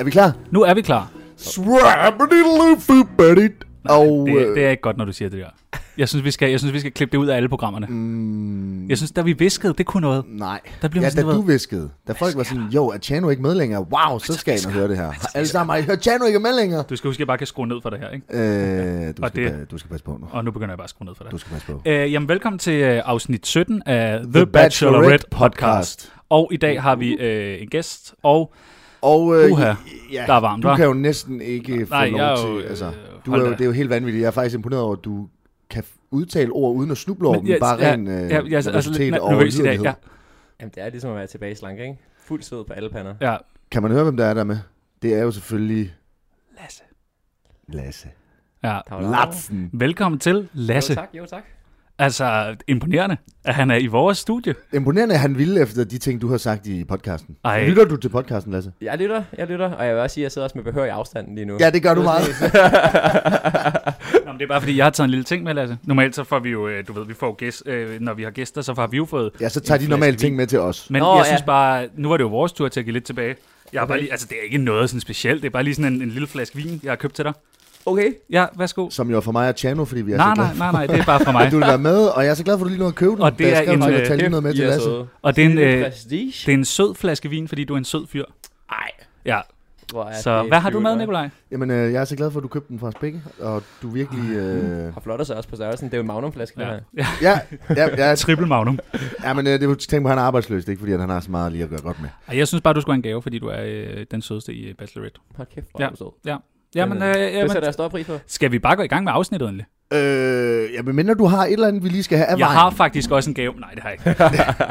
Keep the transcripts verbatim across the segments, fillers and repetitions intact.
Er vi klar? Nu er vi klar. Nej, Og, det, det er ikke godt, når du siger det der. Jeg synes, vi skal, jeg synes, vi skal klippe det ud af alle programmerne. Mm, jeg synes, da vi viskede, det kunne noget. Nej, der blev ja, sådan, da du viskede. Da folk var sådan, jo, er Tjano ikke med længere? Wow, så skal jeg høre det her. Alle sammen, har I hørt Tjano ikke med længere? Du skal huske, at jeg bare kan skrue ned for det her, ikke? Øh, du, skal, det, du skal passe på nu. Og nu begynder jeg bare at skrue ned for det. Du skal passe på. Øh, jamen, velkommen til øh, afsnit sytten af The, The Bachelorette, Bachelorette podcast. Og i dag har vi øh, en gæst, og... Og øh, Uha, ja, der er varmt, du hva'? kan jo næsten ikke få Nej, lov jeg til... jo, altså, du er jo, det er jo helt vanvittigt. Jeg er faktisk imponeret over, at du kan udtale ord uden at snuble over dem. Ja, bare ja, ren øh, ja, ja, altså, nervøsitet og nervøs i dag, ja. Jamen, det er ligesom at være tilbage i slanke, ikke? Fuld sved på alle pander. Ja. Kan man høre, hvem der er der med? Det er jo selvfølgelig... Lasse. Lasse. Ja. Latsen. Velkommen til, Lasse. Jo tak, jo tak. Altså, imponerende, at han er i vores studie. Imponerende, at han ville efter de ting, du har sagt i podcasten. Ej. Lytter du til podcasten, Lasse? Jeg lytter, jeg lytter, og jeg vil også sige, at jeg sidder også med behørig afstand lige nu. Ja, det gør du meget. Nå, men det er bare fordi, jeg har taget en lille ting med, Lasse. Normalt så får vi jo, du ved, vi får gæst, øh, når vi har gæster, så har vi jo fået... Ja, så tager de normale ting med til os. Men Nå, jeg ja. synes bare, nu var det jo vores tur til at give lidt tilbage. Jeg har Okay. bare lige, altså det er ikke noget sådan specielt, det er bare lige sådan en, en lille flaske vin, jeg har købt til dig. Okay. Ja, værsgo. Som jo er for mig og Tjano, fordi vi er Nej, så glade nej, nej, nej, det er bare for mig. du vil være med, og jeg er så glad for, at du lige nåede at købe den. Og det da jeg er skrev en, til dig, øh, at tage lige noget med til Lasse. Og det er en, øh, prestige. det er en sød flaske vin, fordi du er en sød fyr. Ej. Ja, Hvor er så det hvad har du med, cute, hva'? Nikolaj? Jamen, øh, jeg er så glad for, at du købte den fra os begge, og du virkelig... Øh... Har flotter sig også på størrelsen. Det er jo en magnumflaske, det Ja, her. ja. ja, ja, ja. Triple Magnum. ja, men øh, det er jo tænkt på, at han er arbejdsløs, det er ikke fordi, at han har så meget lige at gøre godt med. Ej, jeg synes bare, du skulle have en gave, fordi du er øh, den sødeste i Bachelorette. Hold kæft, hvor Ja. er du sød. Ja. Jamen, øh, Det jamen, sætter jeg stor pris på. skal vi bare gå i gang med afsnittet endelig? Øh, ja, men mindre du har et eller andet, vi lige skal have af Jeg vejen. har faktisk også en gave. Nej, det har jeg ikke.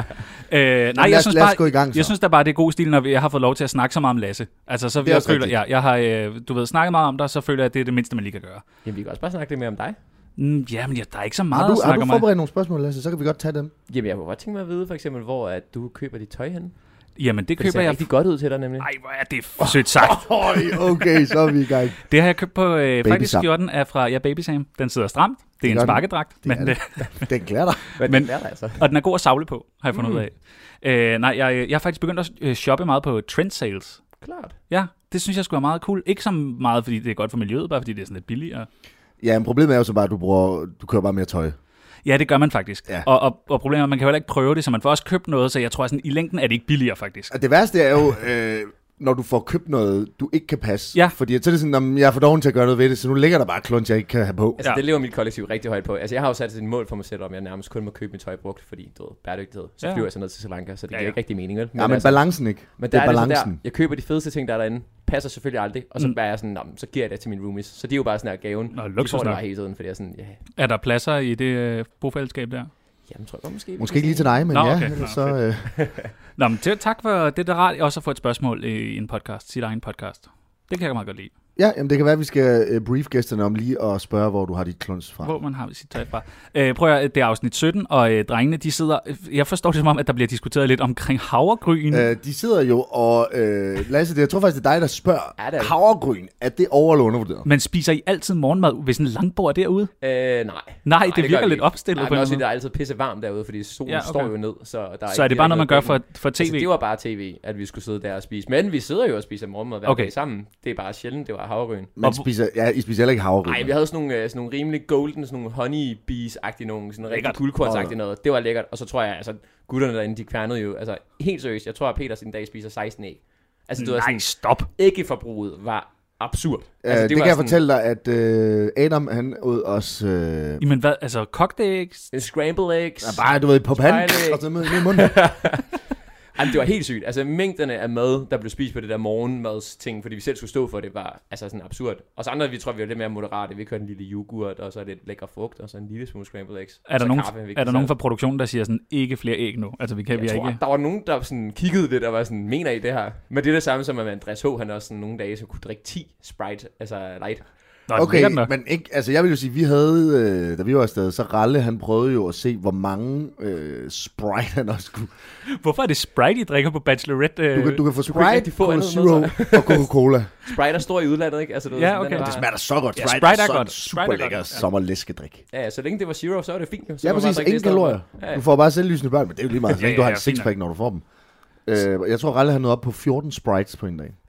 øh, nej, lad jeg os- synes lad os bare, gå i gang, så. jeg synes da bare, det er god stil, når vi- jeg har fået lov til at snakke så meget om Lasse. Altså, så Det er jeg også føler, rigtigt. ja, jeg har, øh, du ved, snakket meget om dig, så føler jeg, at det er det mindste, man lige kan gøre. Jamen, vi kan også bare snakke lidt mere om dig. Mm, jamen, ja, der er ikke så meget Har du, at har snakke du om mig. forberedt nogle spørgsmål, Lasse? Så kan vi godt tage dem. Jamen, jeg kunne godt tænke mig at vide, for eksempel, hvor at du køber dit tøj henne. Jamen, det For det køber ser jeg... rigtig godt ud til dig, nemlig. Ej, hvor er det f- sødt sagt. Øj, okay, så er vi i gang. Det har jeg købt på, øh, faktisk Sam. skjorten er fra, ja, Baby Sam. Den sidder stramt. Det er en gør den. sparkedragt, Det er men, det. øh, Den klæder dig. Men, Men- det er der altså. og den er god at savle på, har jeg fundet Mm. ud af. Øh, nej, jeg, jeg har faktisk begyndt at øh, shoppe meget på trend sales. Klart. Ja, det synes jeg skulle være meget cool. Ikke så meget, fordi det er godt for miljøet, bare fordi det er sådan lidt billigere. Ja, men problemet er jo så bare, at du, bruger, du kører bare mere tøj. Ja, det gør man faktisk. Ja. Og, og, og problemet er, at man kan jo heller ikke prøve det, så man får også købt noget, så jeg tror, sådan, i længden er det ikke billigere faktisk. Og det værste er jo, øh, når du får købt noget, du ikke kan passe. Ja. Fordi så er det sådan, at jeg er for doven til at gøre noget ved det, så nu ligger der bare klunch, jeg ikke kan have på. Altså, Ja. ja. det lever mit kollektiv rigtig højt på. Altså, jeg har jo sat et mål for mig selv om, jeg nærmest kun må købe mit tøj brugt, fordi du ved, bæredygtighed. Så Ja. flyver jeg så ned til Sri Lanka, så det Ja, giver ja. ikke rigtig mening, vel? Ja, men altså, balancen ikke. men det er der er det balancen. så der, jeg køber de fedeste ting, der er derinde, passer selvfølgelig aldrig, og så Mm. mm. bare jeg sådan, "Nå, men så giver jeg det til mine roomies. Så de er jo bare sådan her gaven. Nå, De får det luksus nok. bare hele tiden, fordi jeg er sådan, ja, Er der pladser i det øh, bofællesskab der? jamen tror jeg godt måske. vi Måske kan ikke lige se. til dig, men Nå, ja. okay. ellers Nå, så, øh, Nå, men til, tak for det, der er rart også at få et spørgsmål i en podcast, sit egen podcast. Det kan jeg meget godt lide. ja, jamen det kan være, at vi skal øh, brief gæsterne om lige at spørge, hvor du har dit klunch fra. Hvor man har sit tøj fra. Øh, prøv at, det er afsnit sytten, og øh, drengene, de sidder... Jeg forstår det som om, at der bliver diskuteret lidt omkring havregryn. Øh, de sidder jo og... Øh, Lasse, det, jeg tror faktisk, det er dig, der spørger. Ja, det er det. Havregryn, er det over- eller undervurderet? Men spiser I altid morgenmad ved sådan en langbord derude? Øh, nej. Nej, det gør virker vi lidt ikke. opstillet Nej, på men en også, måde. det er altid pisse varmt derude, fordi solen Ja, ja, okay. okay. står jo ned, så der er Så ikke er det bare rigtig noget, man gør noget for, for tv? Altså, det var bare tv, at vi skulle sidde der og spise. Men vi sidder jo og spiser morgenmad hver Okay. dag sammen. Det er bare sjældent, det var havregryn. Man Og- spiser, ja, I spiser heller ikke havregryn. Nej, vi havde sådan nogle, øh, sådan nogle rimelig golden, sådan nogle honey bees-agtige, nogle sådan rigtig Lækkert. guldkorns-agtige noget. Det var lækkert. Og så tror jeg, altså gutterne derinde, de kværnede jo, altså helt seriøst, jeg tror, at Peter sin dag spiser seksten æg. Altså det var Nej, sådan, stop. æggeforbruget var absurd. Øh, Altså, det, det var kan jeg sådan fortælle dig, at øh, Adam, han åd os... Øh, Jamen hvad, altså kogt æg? en scramble eggs. ja, bare, du ved, på panden, Spejlæg. og så med i munden. Jamen, det var helt sygt. Altså, mængderne af mad, der blev spist på det der morgenmadsting, fordi vi selv skulle stå for det, var altså sådan absurd. Og så andre, vi tror, vi var lidt mere moderate. Vi kørte en lille yoghurt, og så lidt lækker frugt, og så en lille smule scrambled eggs. Er der, så nogen, kaffe, vi er der kan nogen så- fra produktionen, der siger sådan, ikke flere æg nu? Altså vi kan vi Jeg tror, ikke... der var nogen, der sådan kiggede lidt og var sådan, mener I det her? Men det er det samme som, at Andreas H. han også sådan nogle dage, så kunne drikke ti Sprite, altså light. Nå, Okay, nok. men ikke, altså jeg vil jo sige, vi havde, øh, da vi var afsted, så Ralle, han prøvede jo at se, hvor mange øh, Sprite han også skulle. Hvorfor er det Sprite, I drikker på Bachelorette? Øh? Du kan, du kan få kunne ikke Sprite, rigtig få Cola andet Zero med og Coca-Cola. Sprite er stor i udlandet, ikke? Altså, du ved, Ja, sådan, okay. den er Det bare- smager da så godt. Ja, Sprite, Sprite er så godt. super Sprite er lækker godt, ja. sommerlæskedrik. Ja, ja, så længe det var Zero, så er det fint. Jo. Så Ja, kan man præcis. bare drikke Ingen det i stedet kalorier. for. Ja, ja. Du får bare selvlysende børn, men det er jo lige meget. Så Ja, længe du ja, har ja, en sixpack, når du får dem. Øh, jeg tror, Ralle han nåede op på fjorten Sprites på en dag.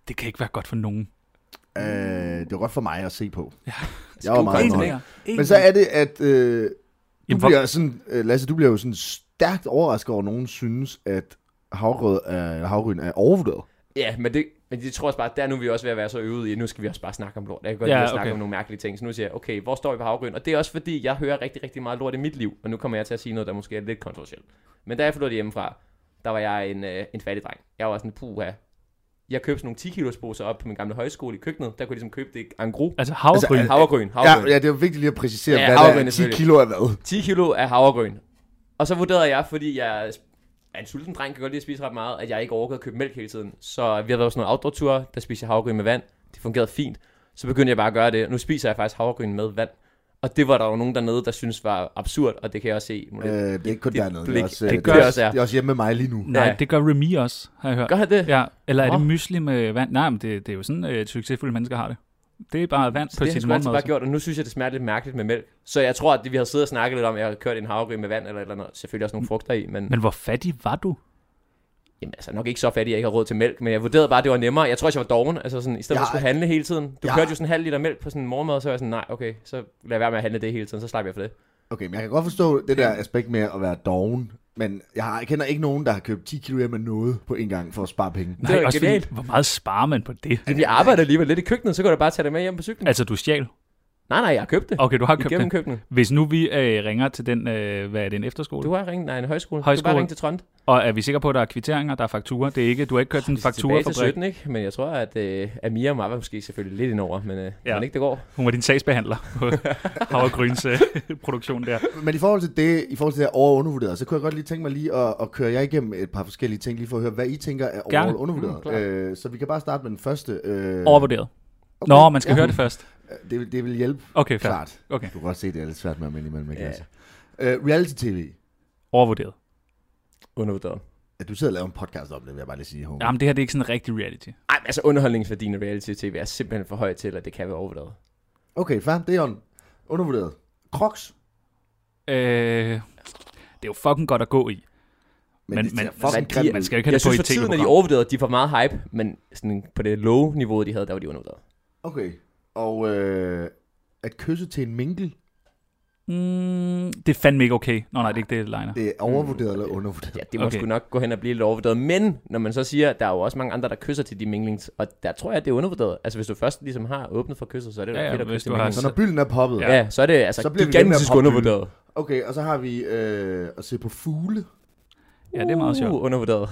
Det kan ikke være godt for nogen. Øh, det var godt for mig at se på. Ja. Jeg var meget En nøje. mere. En Men så er det, at øh, du Jamen, hvor- bliver sådan, øh, Lasse, du bliver jo sådan stærkt overrasket over, at nogen synes, at havgrød er, havryn er overvurderet. Ja, men det, men det tror jeg også bare, der nu er vi også ved at være så øvet i, nu skal vi også bare snakke om lort. Jeg kan godt Ja, lide at snakke okay. om nogle mærkelige ting, så nu siger jeg, okay, hvor står vi på havgryn? Og det er også fordi, jeg hører rigtig, rigtig meget lort i mit liv, og nu kommer jeg til at sige noget, der måske er lidt kontroversielt. Men da jeg forlod det hjemmefra, der var jeg en, øh, en fattig dreng. Jeg var sådan, puha. Jeg købte sådan nogle ti kilos poser op på min gamle højskole i køkkenet. Der kunne jeg ligesom købe det en gru. Altså havregryn. Altså, Havregryn, Ja, havregryn. ja, det er jo vigtigt lige at præcisere, Ja, hvad havregryn der er er. ti selvfølgelig. kilo af hvad? ti kilo af havregryn. Og så vurderede jeg, fordi jeg er en sulten dreng, kan godt lide at spise ret meget, at jeg ikke orkede at købe mælk hele tiden. Så vi har været sådan nogle outdoor-ture, der spiser jeg havregryn med vand. Det fungerede fint. Så begyndte jeg bare at gøre det. Nu spiser jeg faktisk havregryn med vand. Og det var der jo nogen dernede, der synes var absurd, og det kan jeg også se. Øh, det er ikke kun Dit dernede. Det er blik. også, Det det, gør det, er også, også, ja. det er også hjemme med mig lige nu. Nej, Ja. det gør Remy også, har jeg hørt. Gør han det? Ja, eller er Nå. det mysli med vand? Nej, men det, det er jo sådan, at øh, succesfulde mennesker har det. Det er bare vand på Det har jeg sit sgu altid bare morgenmad. gjort, og nu synes jeg, det smager lidt mærkeligt med mælk. Så jeg tror, at det, vi har siddet og snakket lidt om, jeg har kørt en havregryn med vand eller et eller andet. Selvfølgelig også nogle frugter i, men... Men hvor fattig var du? Jamen altså nok ikke så fattig, at jeg ikke har råd til mælk, men jeg vurderede bare, at det var nemmere. Jeg tror også, jeg var doven, altså sådan, i stedet for Jeg- at skulle handle hele tiden. Du jeg- kørte jo sådan en halv liter mælk på sådan en morgenmad, så var jeg sådan, nej, okay, så lad jeg være med at handle det hele tiden, så slapper jeg for det. Okay, men jeg kan godt forstå det der aspekt med at være doven. Men jeg, har, jeg kender ikke nogen, der har købt ti kilo hjem af noget på en gang for at spare penge. Det er jo også fordi, genialt. hvor meget sparer man på det? Men jeg arbejder alligevel lidt i køkkenet, så kan du bare tage det med hjem på cyklen. Altså, du stjal? Nej, nej, jeg har købt det. Okay, du har købt Igennem den. køkkenet. Hvis nu vi øh, ringer til den, øh, hvad er det, en efterskole? Du har ringet, nej, en højskole. Højskole. Du kan bare ringe til Trond. Og er vi sikre på, at der er kvitteringer, der er fakturer? Det er ikke, du har ikke kørt sådan en Tilbage til fakturafabrik? sytten, ikke? Men jeg tror, at øh, Amir var måske selvfølgelig lidt indover, men øh, Ja. ja. ikke det går. Hun var din sagsbehandler på havregryns øh, produktion der. Men i forhold til det, i forhold til det over- og undervurderet, så kunne jeg godt lige tænke mig lige at, at køre jer igennem et par forskellige ting, lige for at høre, hvad I tænker er over- Gerne. og undervurderet. Mm, klart. øh, så vi kan bare starte med den første. Øh, Overvurderet. okay. Nå, man skal Ja. høre det først. Det, det vil hjælpe, Okay, fair. klart. Okay. Du kan godt se, det er lidt svært med at imellem. Ja. Ja. Uh, reality-tv. Overvurderet. Undervurderet. Ja, du sidder og laver en podcast om det, vil jeg bare lige sige. Håbe. Jamen, det her det er ikke sådan en rigtig reality. Ej, men altså underholdningsværdien af reality-tv er simpelthen for høj til, at det kan være overvurderet. Okay, fair. Det er jo undervurderet. Crocs. Øh, det er jo fucking godt at gå i. Men, Men- det men- ser fucking men grimt de- ud. Man skal jo ikke have Jeg det på synes i for et tiden, at de tv-program. overvurderet, de får meget hype, men sådan på det low niveau, de havde, der var de undervurderet. Okay. Og øh, at kysse til en minkel, Mm, det er fandme ikke okay. Nå nej, det er ikke det, Leiner. det er overvurderet eller undervurderet. Ja, det må Okay. okay. sgu nok gå hen og blive lidt overvurderet. Men når man så siger, at der er jo også mange andre, der kysser til de minglings, og der tror jeg, at det er undervurderet. Altså hvis du først ligesom har åbnet for kysset, så er det Ja, jo ja, fedt at hvis kysse du til har- minglings. Så når bylden er poppet. Ja. ja, så er det altså Så bliver vi ved med at gigantisk poppe undervurderet. Okay, og så har vi øh, at se på fugle. Ja, det er meget sjovt. Uh, undervurderet.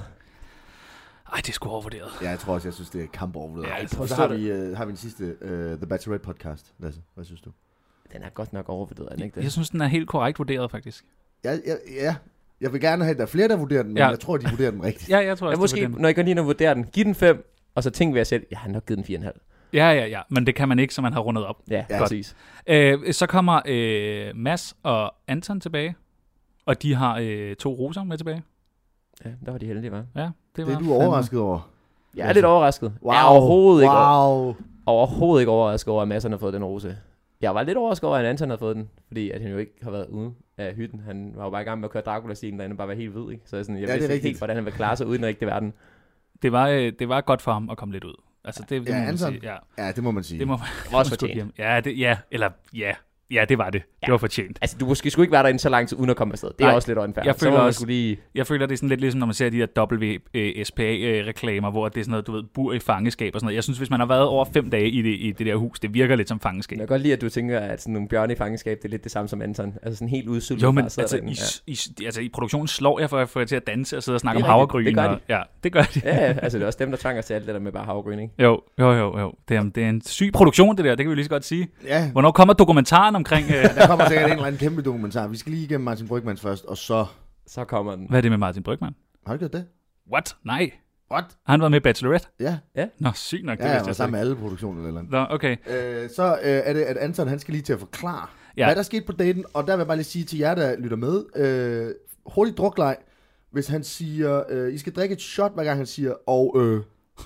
Ej, det er sgu overvurderet. Ja, jeg tror også, jeg synes, det er kamp overvurderet. Ja, Ja, prøv og at så stå har der. vi, øh, har vi en sidste, øh, The Bachelorette podcast. Lasse, hvad synes du? Den er godt nok overvurderet, er den ikke det? Jeg synes, den er helt korrekt vurderet, faktisk. Ja, ja, ja. Jeg vil gerne have, at der er flere, der vurderer den, men Ja. ja. jeg tror, de vurderer den rigtigt. Ja, jeg tror Ja, også, måske, det er når I går lige ind og vurderer den, giv den fem, og så tænk ved jer selv, jeg har nok givet den fire komma fem. Ja, ja, ja. Men det kan man ikke, så man har rundet op. Ja, Ja. ja. præcis. Øh, så kommer øh, Mads og Anton tilbage. Og de har øh, to roser med tilbage. Ja, der var de heldige, var. Ja, det, Det var er du overrasket over. Jeg er lidt overrasket. Wow. Jeg er overhovedet ikke, Wow. overhovedet ikke overrasket over, at Mads han har fået den rose. Jeg var lidt overrasket over, at Anton har fået den, fordi at han jo ikke har været ude af hytten. Han var jo bare i gang med at køre Dracula-stilen, derinde og bare være helt hvid, ikke? Så jeg, sådan, jeg Ja, det er vidste ikke rigtigt. helt, hvordan han ville klare sig uden rigtig verden. Det var, øh, det var godt for ham at komme lidt ud. Altså, det, det Ja, må man Anton. sige. Ja, Ja, det må man sige. det må man Det var også sgu give fortjent. ham. Ja, det, ja, eller ja, ja, det var det. Det Ja. var fortjent. Altså, du måske skulle ikke være derinde så lang tid uden at komme afsted. Det er Nej, også lidt unfair. jeg Så føler må man også- skulle lige... Jeg føler, det er sådan lidt ligesom, når man ser de der W S P A-reklamer, hvor det er sådan noget, du ved, bur i fangeskab og sådan noget. Jeg synes, hvis man har været over fem dage i det, i det der hus, det virker lidt som fangeskab. Jeg kan godt lide, at du tænker, at sådan nogle bjørne i fangenskab, det er lidt det samme som Anton. Altså sådan helt udsultet. Jo, men bare sidder altså derinde. i, i, altså i produktionen slår jeg for at få jer til at danse og sidde og snakke Det om er rigtigt. havregryn. Det gør de. Og, ja, det gør de. Ja, ja, altså det er også dem, der tvanger os til alt det der med bare havregryn, ikke? Jo, jo, jo, jo. Det er, det er en syg produktion, det der. Det kan vi lige så godt sige. Ja, Hvornår kommer dokumentaren omkring... Øh, der kommer sikkert en eller anden kæmpe dokumentar. Vi skal lige igennem Martin Brygmans først, og så... Så kommer den. hvad er det med Martin Brygman? Har du gjort det? What? Nej. What? Har han været med i Bachelorette? Ja, Nå, sygt nok. Det ja, vidste jeg var jeg sammen slet med alle produktioner eller ikke. Nå, okay. øh, Så øh, er det, at Anton han skal lige til at forklare, Ja. ja. hvad der skete på daten. Og der vil jeg bare lige sige til jer, der lytter med. Øh, hurtigt drukleg. Hvis han siger, øh, I skal drikke et shot, hver gang han siger, og øh.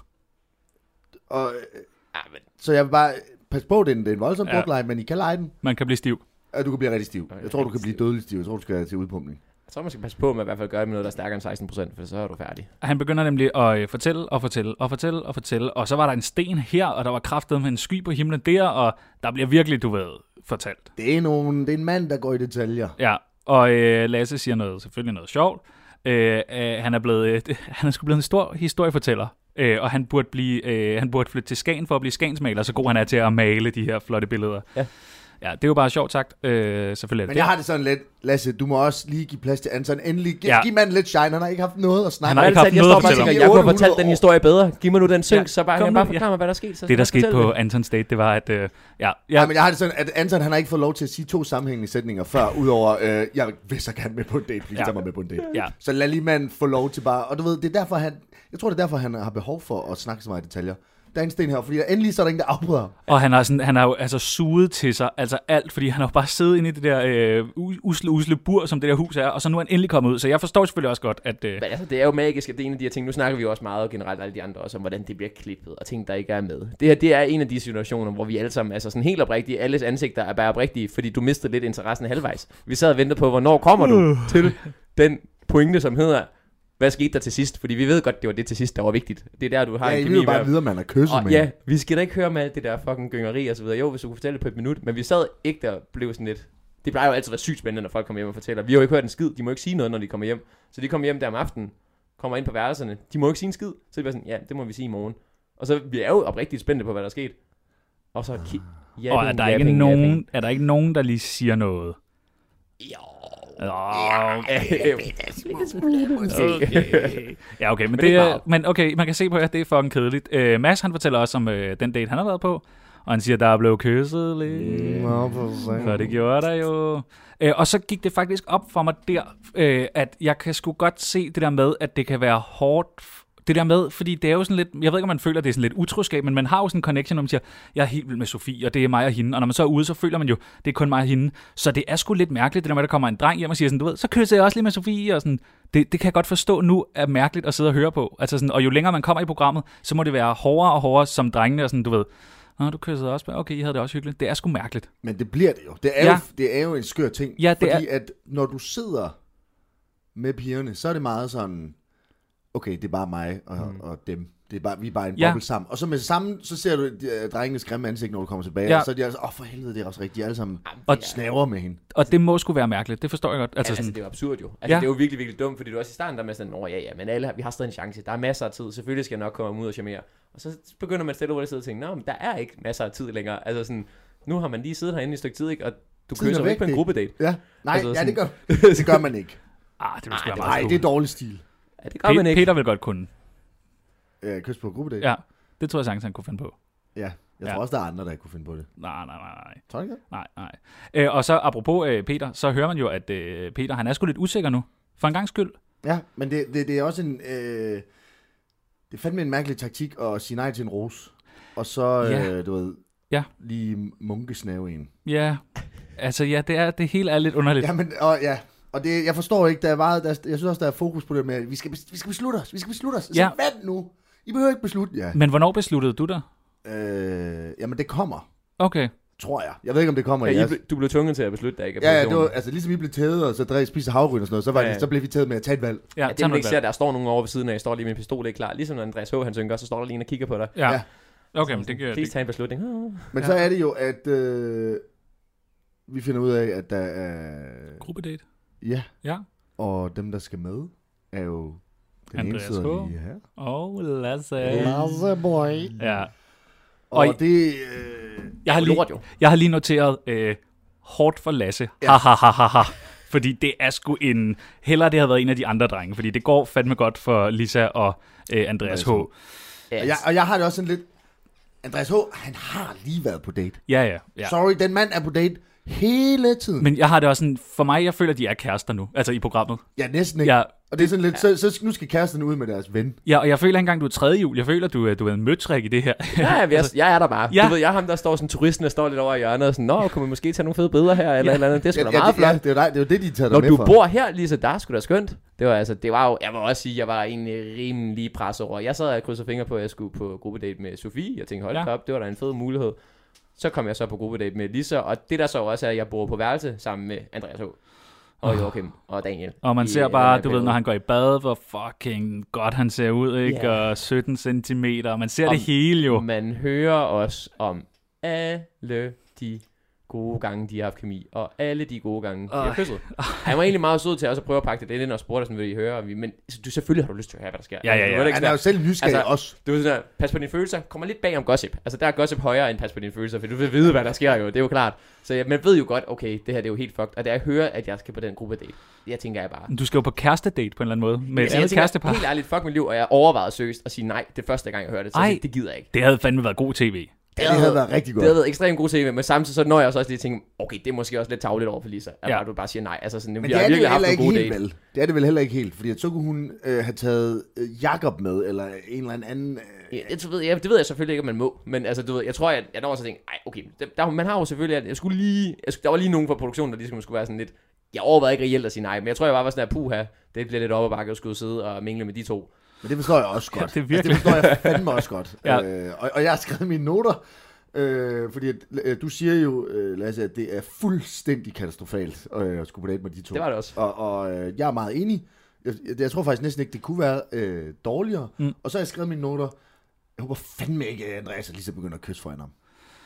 Og, øh, Ja, men så jeg vil bare passe på, det er en, det er en voldsom Ja. drukleg, men I kan lege den. Man kan blive stiv. Og du kan blive rigtig stiv. Okay, Jeg tror, du kan rigtig blive stiv. dødelig stiv. Jeg tror, du skal til udpumpning. Jeg tror, man skal passe på med at i hvert fald gøre det med noget, der er stærkere end seksten procent, for så er du færdig. Han begynder nemlig at øh, fortælle og fortælle og fortælle og fortælle, og så var der en sten her, og der var kraftet med en sky på himlen der, og der bliver virkelig, du ved, fortalt. Det er, nogle, det er en mand, der går i detaljer. Ja, og øh, Lasse siger noget, selvfølgelig noget sjovt. Øh, øh, han er blevet, øh, han er sgu blevet en stor historiefortæller, øh, og han burde, blive, øh, han burde flytte til Skagen for at blive skagensmaler, så god han er til at male de her flotte billeder. Ja. Ja, det er jo bare sjovt sagt. Øh, selvfølgelig. Men jeg har det sådan lidt, Lasse, du må også lige give plads til Anton. Endelig, giv, Ja. giv manden lidt shine. Han har ikke haft noget at snakke Han har om. ikke haft jeg noget står at bare og fortælle tænker, om. jeg kunne have fortalt den historie bedre. Giv mig nu den synk, Ja, så bare, kom kan jeg nu, bare ja. forklare mig, hvad der er sket. Så Det, der skal jeg skete fortælle på Antons date, det var, at... Øh, ja, Ja. ja, Men jeg har det sådan, at Anton, han har ikke fået lov til at sige to sammenhængende sætninger før, udover, øh, jeg vil så gerne med på en date, please, Ja. tag mig med på en date. ja. Så lad lige manden få lov til bare, og du ved, det er derfor, han, jeg tror, det er derfor, han har behov for at snakke så meget i detaljer. Der er en sten her, fordi der endelig så er der ingen, der afbryder. Og han har, sådan, han har jo altså suget til sig, altså alt, fordi han har jo bare siddet inde i det der øh, usle, usle bur, som det der hus er, og så nu er han endelig kommet ud. Så jeg forstår selvfølgelig også godt, at... Øh, Men altså, det er jo magisk, at det er en af de her ting. Nu snakker vi jo også meget, og generelt alle de andre også, om hvordan det bliver klippet, og ting, der ikke er med. Det her, det er en af de situationer, hvor vi alle sammen, altså sådan helt oprigtige, alles ansigter er bare oprigtige, fordi du mistede lidt interessen halvvejs. Vi sad og ventede på, hvornår kommer du til den pointe, som hedder, hvad skete der til sidst? Fordi vi ved godt, det var det til sidst, der var vigtigt. Det er der, du har Ja, en I kemi vil jo bare med. videre, man har kysset Og med. ja, vi skal da ikke høre med alt det der fucking gyngeri og så videre. Jo, hvis du kunne fortælle det på et minut. Men vi sad ikke der blev sådan lidt... Det plejer jo altid at være sygt spændende, når folk kommer hjem og fortæller. Vi har jo ikke hørt en skid. De må ikke sige noget, når de kommer hjem. Så de kommer hjem der om aftenen, kommer ind på værelserne. De må ikke sige en skid. Så det er sådan, ja, det må vi sige i morgen. Og så vi er jo oprigtigt spændte på, hvad der er sket. Og så... Ki- ja, og er der, ikke nogen, er der ikke nogen, der lige siger noget? Jo. Okay. Okay. Ja, okay, men, Men det ikke er, meget. men okay, man kan se på, at det er fucking kedeligt. Uh, Mads, han fortæller også om uh, den date, han har været på, og han siger, der er blevet kysset lidt. Nå, for fanden. For det gjorde der jo. Uh, og så gik det faktisk op for mig der, uh, at jeg kan sgu godt se det der med, at det kan være hårdt. Det der med, fordi det er jo sådan lidt, jeg ved ikke, om man føler, det er sådan lidt utroskab, men man har jo sådan en connection, når man siger, jeg er helt vild med Sofie, og det er mig og hende. Og når man så er ude, så føler man jo, det er kun mig og hende. Så det er sgu lidt mærkeligt, det der med, at der kommer en dreng hjem og siger sådan, du ved, så kysser jeg også lige med Sofie, og sådan. Det, det kan jeg godt forstå nu, er mærkeligt at sidde og høre på. Altså sådan, og jo længere man kommer i programmet, så må det være hårdere og hårdere som drengene, og sådan, du ved, nå, du kyssede også med, okay, I havde det også hyggeligt. Det er sgu mærkeligt. Men det bliver det jo. Det er, Ja. jo, det er jo en skør ting. Ja, det fordi at når du sidder med pigerne, så er det meget sådan, okay, det er bare mig og, mm. og dem. Det er bare, vi er bare en Ja. boble sammen. Og så med sammen, så ser du de, drengenes grimme ansigt, når du kommer tilbage. Ja. Og så er de altså, åh oh, for helvede, det er også rigtigt. De er alle sammen Og- snæver med hende. Og det må sgu være mærkeligt, det forstår jeg godt. Altså, Altså altså sådan, det er jo absurd jo. Altså, Ja. ja. det er jo virkelig, virkelig dumt, fordi du også i starten der med sådan, åh ja, ja, men alle, vi har stadig en chance. Der er masser af tid. Selvfølgelig skal jeg nok komme ud og charmere. Og så begynder man stille over det sidde og tænke, nå, men der er ikke masser af tid længere. Altså sådan, nu har man lige siddet herinde i et stykke tid, ikke? Og du Tiden er kysser jo væk, ikke på en det- gruppedate. Ja, nej, Altså, ja, sådan- det gør, det gør man ikke. ah, det vil sgu være det meget Nej, cool. det er dårlig stil. Ja, det gør man Pe- ikke. Peter vil godt kunne. Ja, kys på gruppedate. Ja, det tror jeg sagtens, han kunne finde på. Ja, jeg tror Ja. også, der er andre, der kunne finde på det. Nej, nej, nej, nej. Tror du ikke det? Nej, nej. Øh, og så apropos øh, Peter, så hører man jo, at øh, Peter, han er sgu lidt usikker nu. For en gang skyld. Ja, men det, det, det er også en... Øh, det er fandme en mærkelig taktik at sige nej til en ros. Og så, Ja. øh, du ved, Ja. lige munkesnave en. Ja, altså ja, det, er, det hele er lidt underligt. Ja, men, og, ja. Og det, jeg forstår ikke, der er meget, der, er- jeg synes også, der er fokus på det med, at vi skal, bes- vi skal beslutte os, vi skal beslutte os. Så Ja. vent nu. I behøver ikke beslutte jer. Men hvornår besluttede du dig? Øh, jamen, det kommer, Okay. tror jeg. Jeg ved ikke, om det kommer i Ja, I, jeres... ble- du blev tvunget til at beslutte dig, ikke? Ja, ja, det var, altså ligesom vi blev tædet, og så drev spise havregryn og sådan noget, så, var Ja, det, ja. så blev vi tædet med at tage et valg. Ja, Ja, tag det man noget ikke valg. ser, der står nogen over ved siden af, jeg står lige med en pistol, det er klar. Ligesom når Andreas H. han synger, så står der lige en og kigger på dig. Ja. Ja. Okay, men det gør Please det. tage en beslutning. Men Ja. så er det jo, at øh, vi finder ud af, at der er... Gruppedate. Ja, Ja. og dem, der skal med, er jo den Andreas ene sidder H. lige her. Og Lasse. Lasse boy. Ja. Og, Og og det... Øh, Jeg har lige, Lort jo. jeg har lige noteret øh, hårdt for Lasse. Ja. Ha, ha, ha, ha, ha. Fordi det er sgu en... Hellere det har været en af de andre drenge. Fordi det går fandme godt for Lisa og øh, Andreas H. Andreas Ja, og, jeg, og jeg har det også sådan lidt... Andreas H., han har lige været på date. Ja, ja, Ja. ja. Sorry, den mand er på date hele tiden. Men jeg har det også sådan... For mig, jeg føler, at de er kærester nu. Altså i programmet. Ja, næsten ikke. Ja, Og det er sådan lidt... Så, så nu skal kæresterne ud med deres ven. ja, og jeg føler ikke engang, du er tredje jul. Jeg føler, du, er- du er en møtrik i det her. Ja, jeg, jeg, jeg er der bare. Ja. Ja. Du ved, jeg er ham, der står sådan, turisten, der står lidt over i hjørnet og sådan, nå, kunne man måske tage nogle fede billeder her, eller Ja. eller andet. Det er sgu Ja, da meget det, ja, flot. det, er jo dig, det er jo det, de tager dig Når med du for. bor her, Lisa, der er sgu da skønt. Det var altså, det var jo, jeg må også sige, jeg var egentlig rimelig presset over. Jeg sad og krydsede fingre på, at jeg skulle på gruppedate med Sofie. Jeg tænkte, hold Ja. ja. op, det var da en fed mulighed. Så kom jeg så på gruppedate med Lisa, og det der så også er, at jeg bor på værelse sammen med Andreas H. og Joachim og Daniel. Og man i, ser øh, bare, den du her ved, når periode. han går i bad, hvor fucking godt han ser ud, ikke? Ja. Og sytten centimeter. Man ser Om- det hele jo. Man hører også om alle de gode gange, de har haft kemi, og alle de gode gange, de har Øj. kysset. Han var egentlig meget sød til også at prøve at pakke det ind og spurgte, sådan vil I høre, og vi- men altså, du selvfølgelig har du lyst til at høre, hvad der sker. Ja, ja, Altså, ja. du er ikke Han er jo sådan selv nysgerrig Altså, også. der- du er sådan der, pas på dine følelser, kommer lidt bag om gossip. Altså der er gossip højere end pas på dine følelser, for du vil vide, hvad der sker jo, det er jo klart. Så ja, man ved jo godt, okay, det her det er jo helt fucked, og da jeg hører, at jeg skal på den gruppe date, jeg tænker jeg bare, Du skal jo på kærestedate på en eller anden måde. Med et altså, jeg andet tænker, kærestepar. helt ærligt, fuck mit liv, og jeg overvejede seriøst at sige nej, det første gang jeg hørte det, så Ej. jeg tænkte, det gider jeg ikke. Det havde fandme været god tv. Ja, det havde været rigtig Det godt. havde været ekstremt god tv, men samtidig så når jeg også også lige tænke, okay, det er måske også lidt tavligt over for Lisa, at Ja. ja. du bare siger nej. Altså sådan, Men vi det har er det jo virkelig haft heller en ikke god helt, date. vel? Det er det vel heller ikke helt, fordi at så kunne hun øh, have taget øh, Jakob med, eller en eller anden... Øh, Ja, det, ved jeg, det ved jeg selvfølgelig ikke, om man må, men altså, du ved, jeg tror, at jeg når så tænkte, ej, okay, der, der, man har jo selvfølgelig, at jeg skulle lige, jeg skulle, der var lige nogen fra produktionen, der ligesom skulle være sådan lidt, jeg overvejede ikke reelt at sige nej, men jeg tror, jeg bare var sådan der, puha, det bliver lidt op ad bakke, at skulle sidde og mingle med de to. men det forstår jeg også godt. Ja, det er Altså, virkelig. det forstår jeg fandme også godt. Ja. øh, og, og jeg har skrevet mine noter, øh, fordi at, øh, du siger jo, øh, Lasse, at det er fuldstændig katastrofalt øh, at skulle på date med de to. Det var det også. Og, og øh, jeg er meget enig. Jeg, jeg, jeg tror faktisk næsten ikke, det kunne være øh, dårligere. Mm. Og så har jeg skrevet mine noter. Jeg håber fandme ikke, at Andreas og Lisa begynder at kysse foran ham.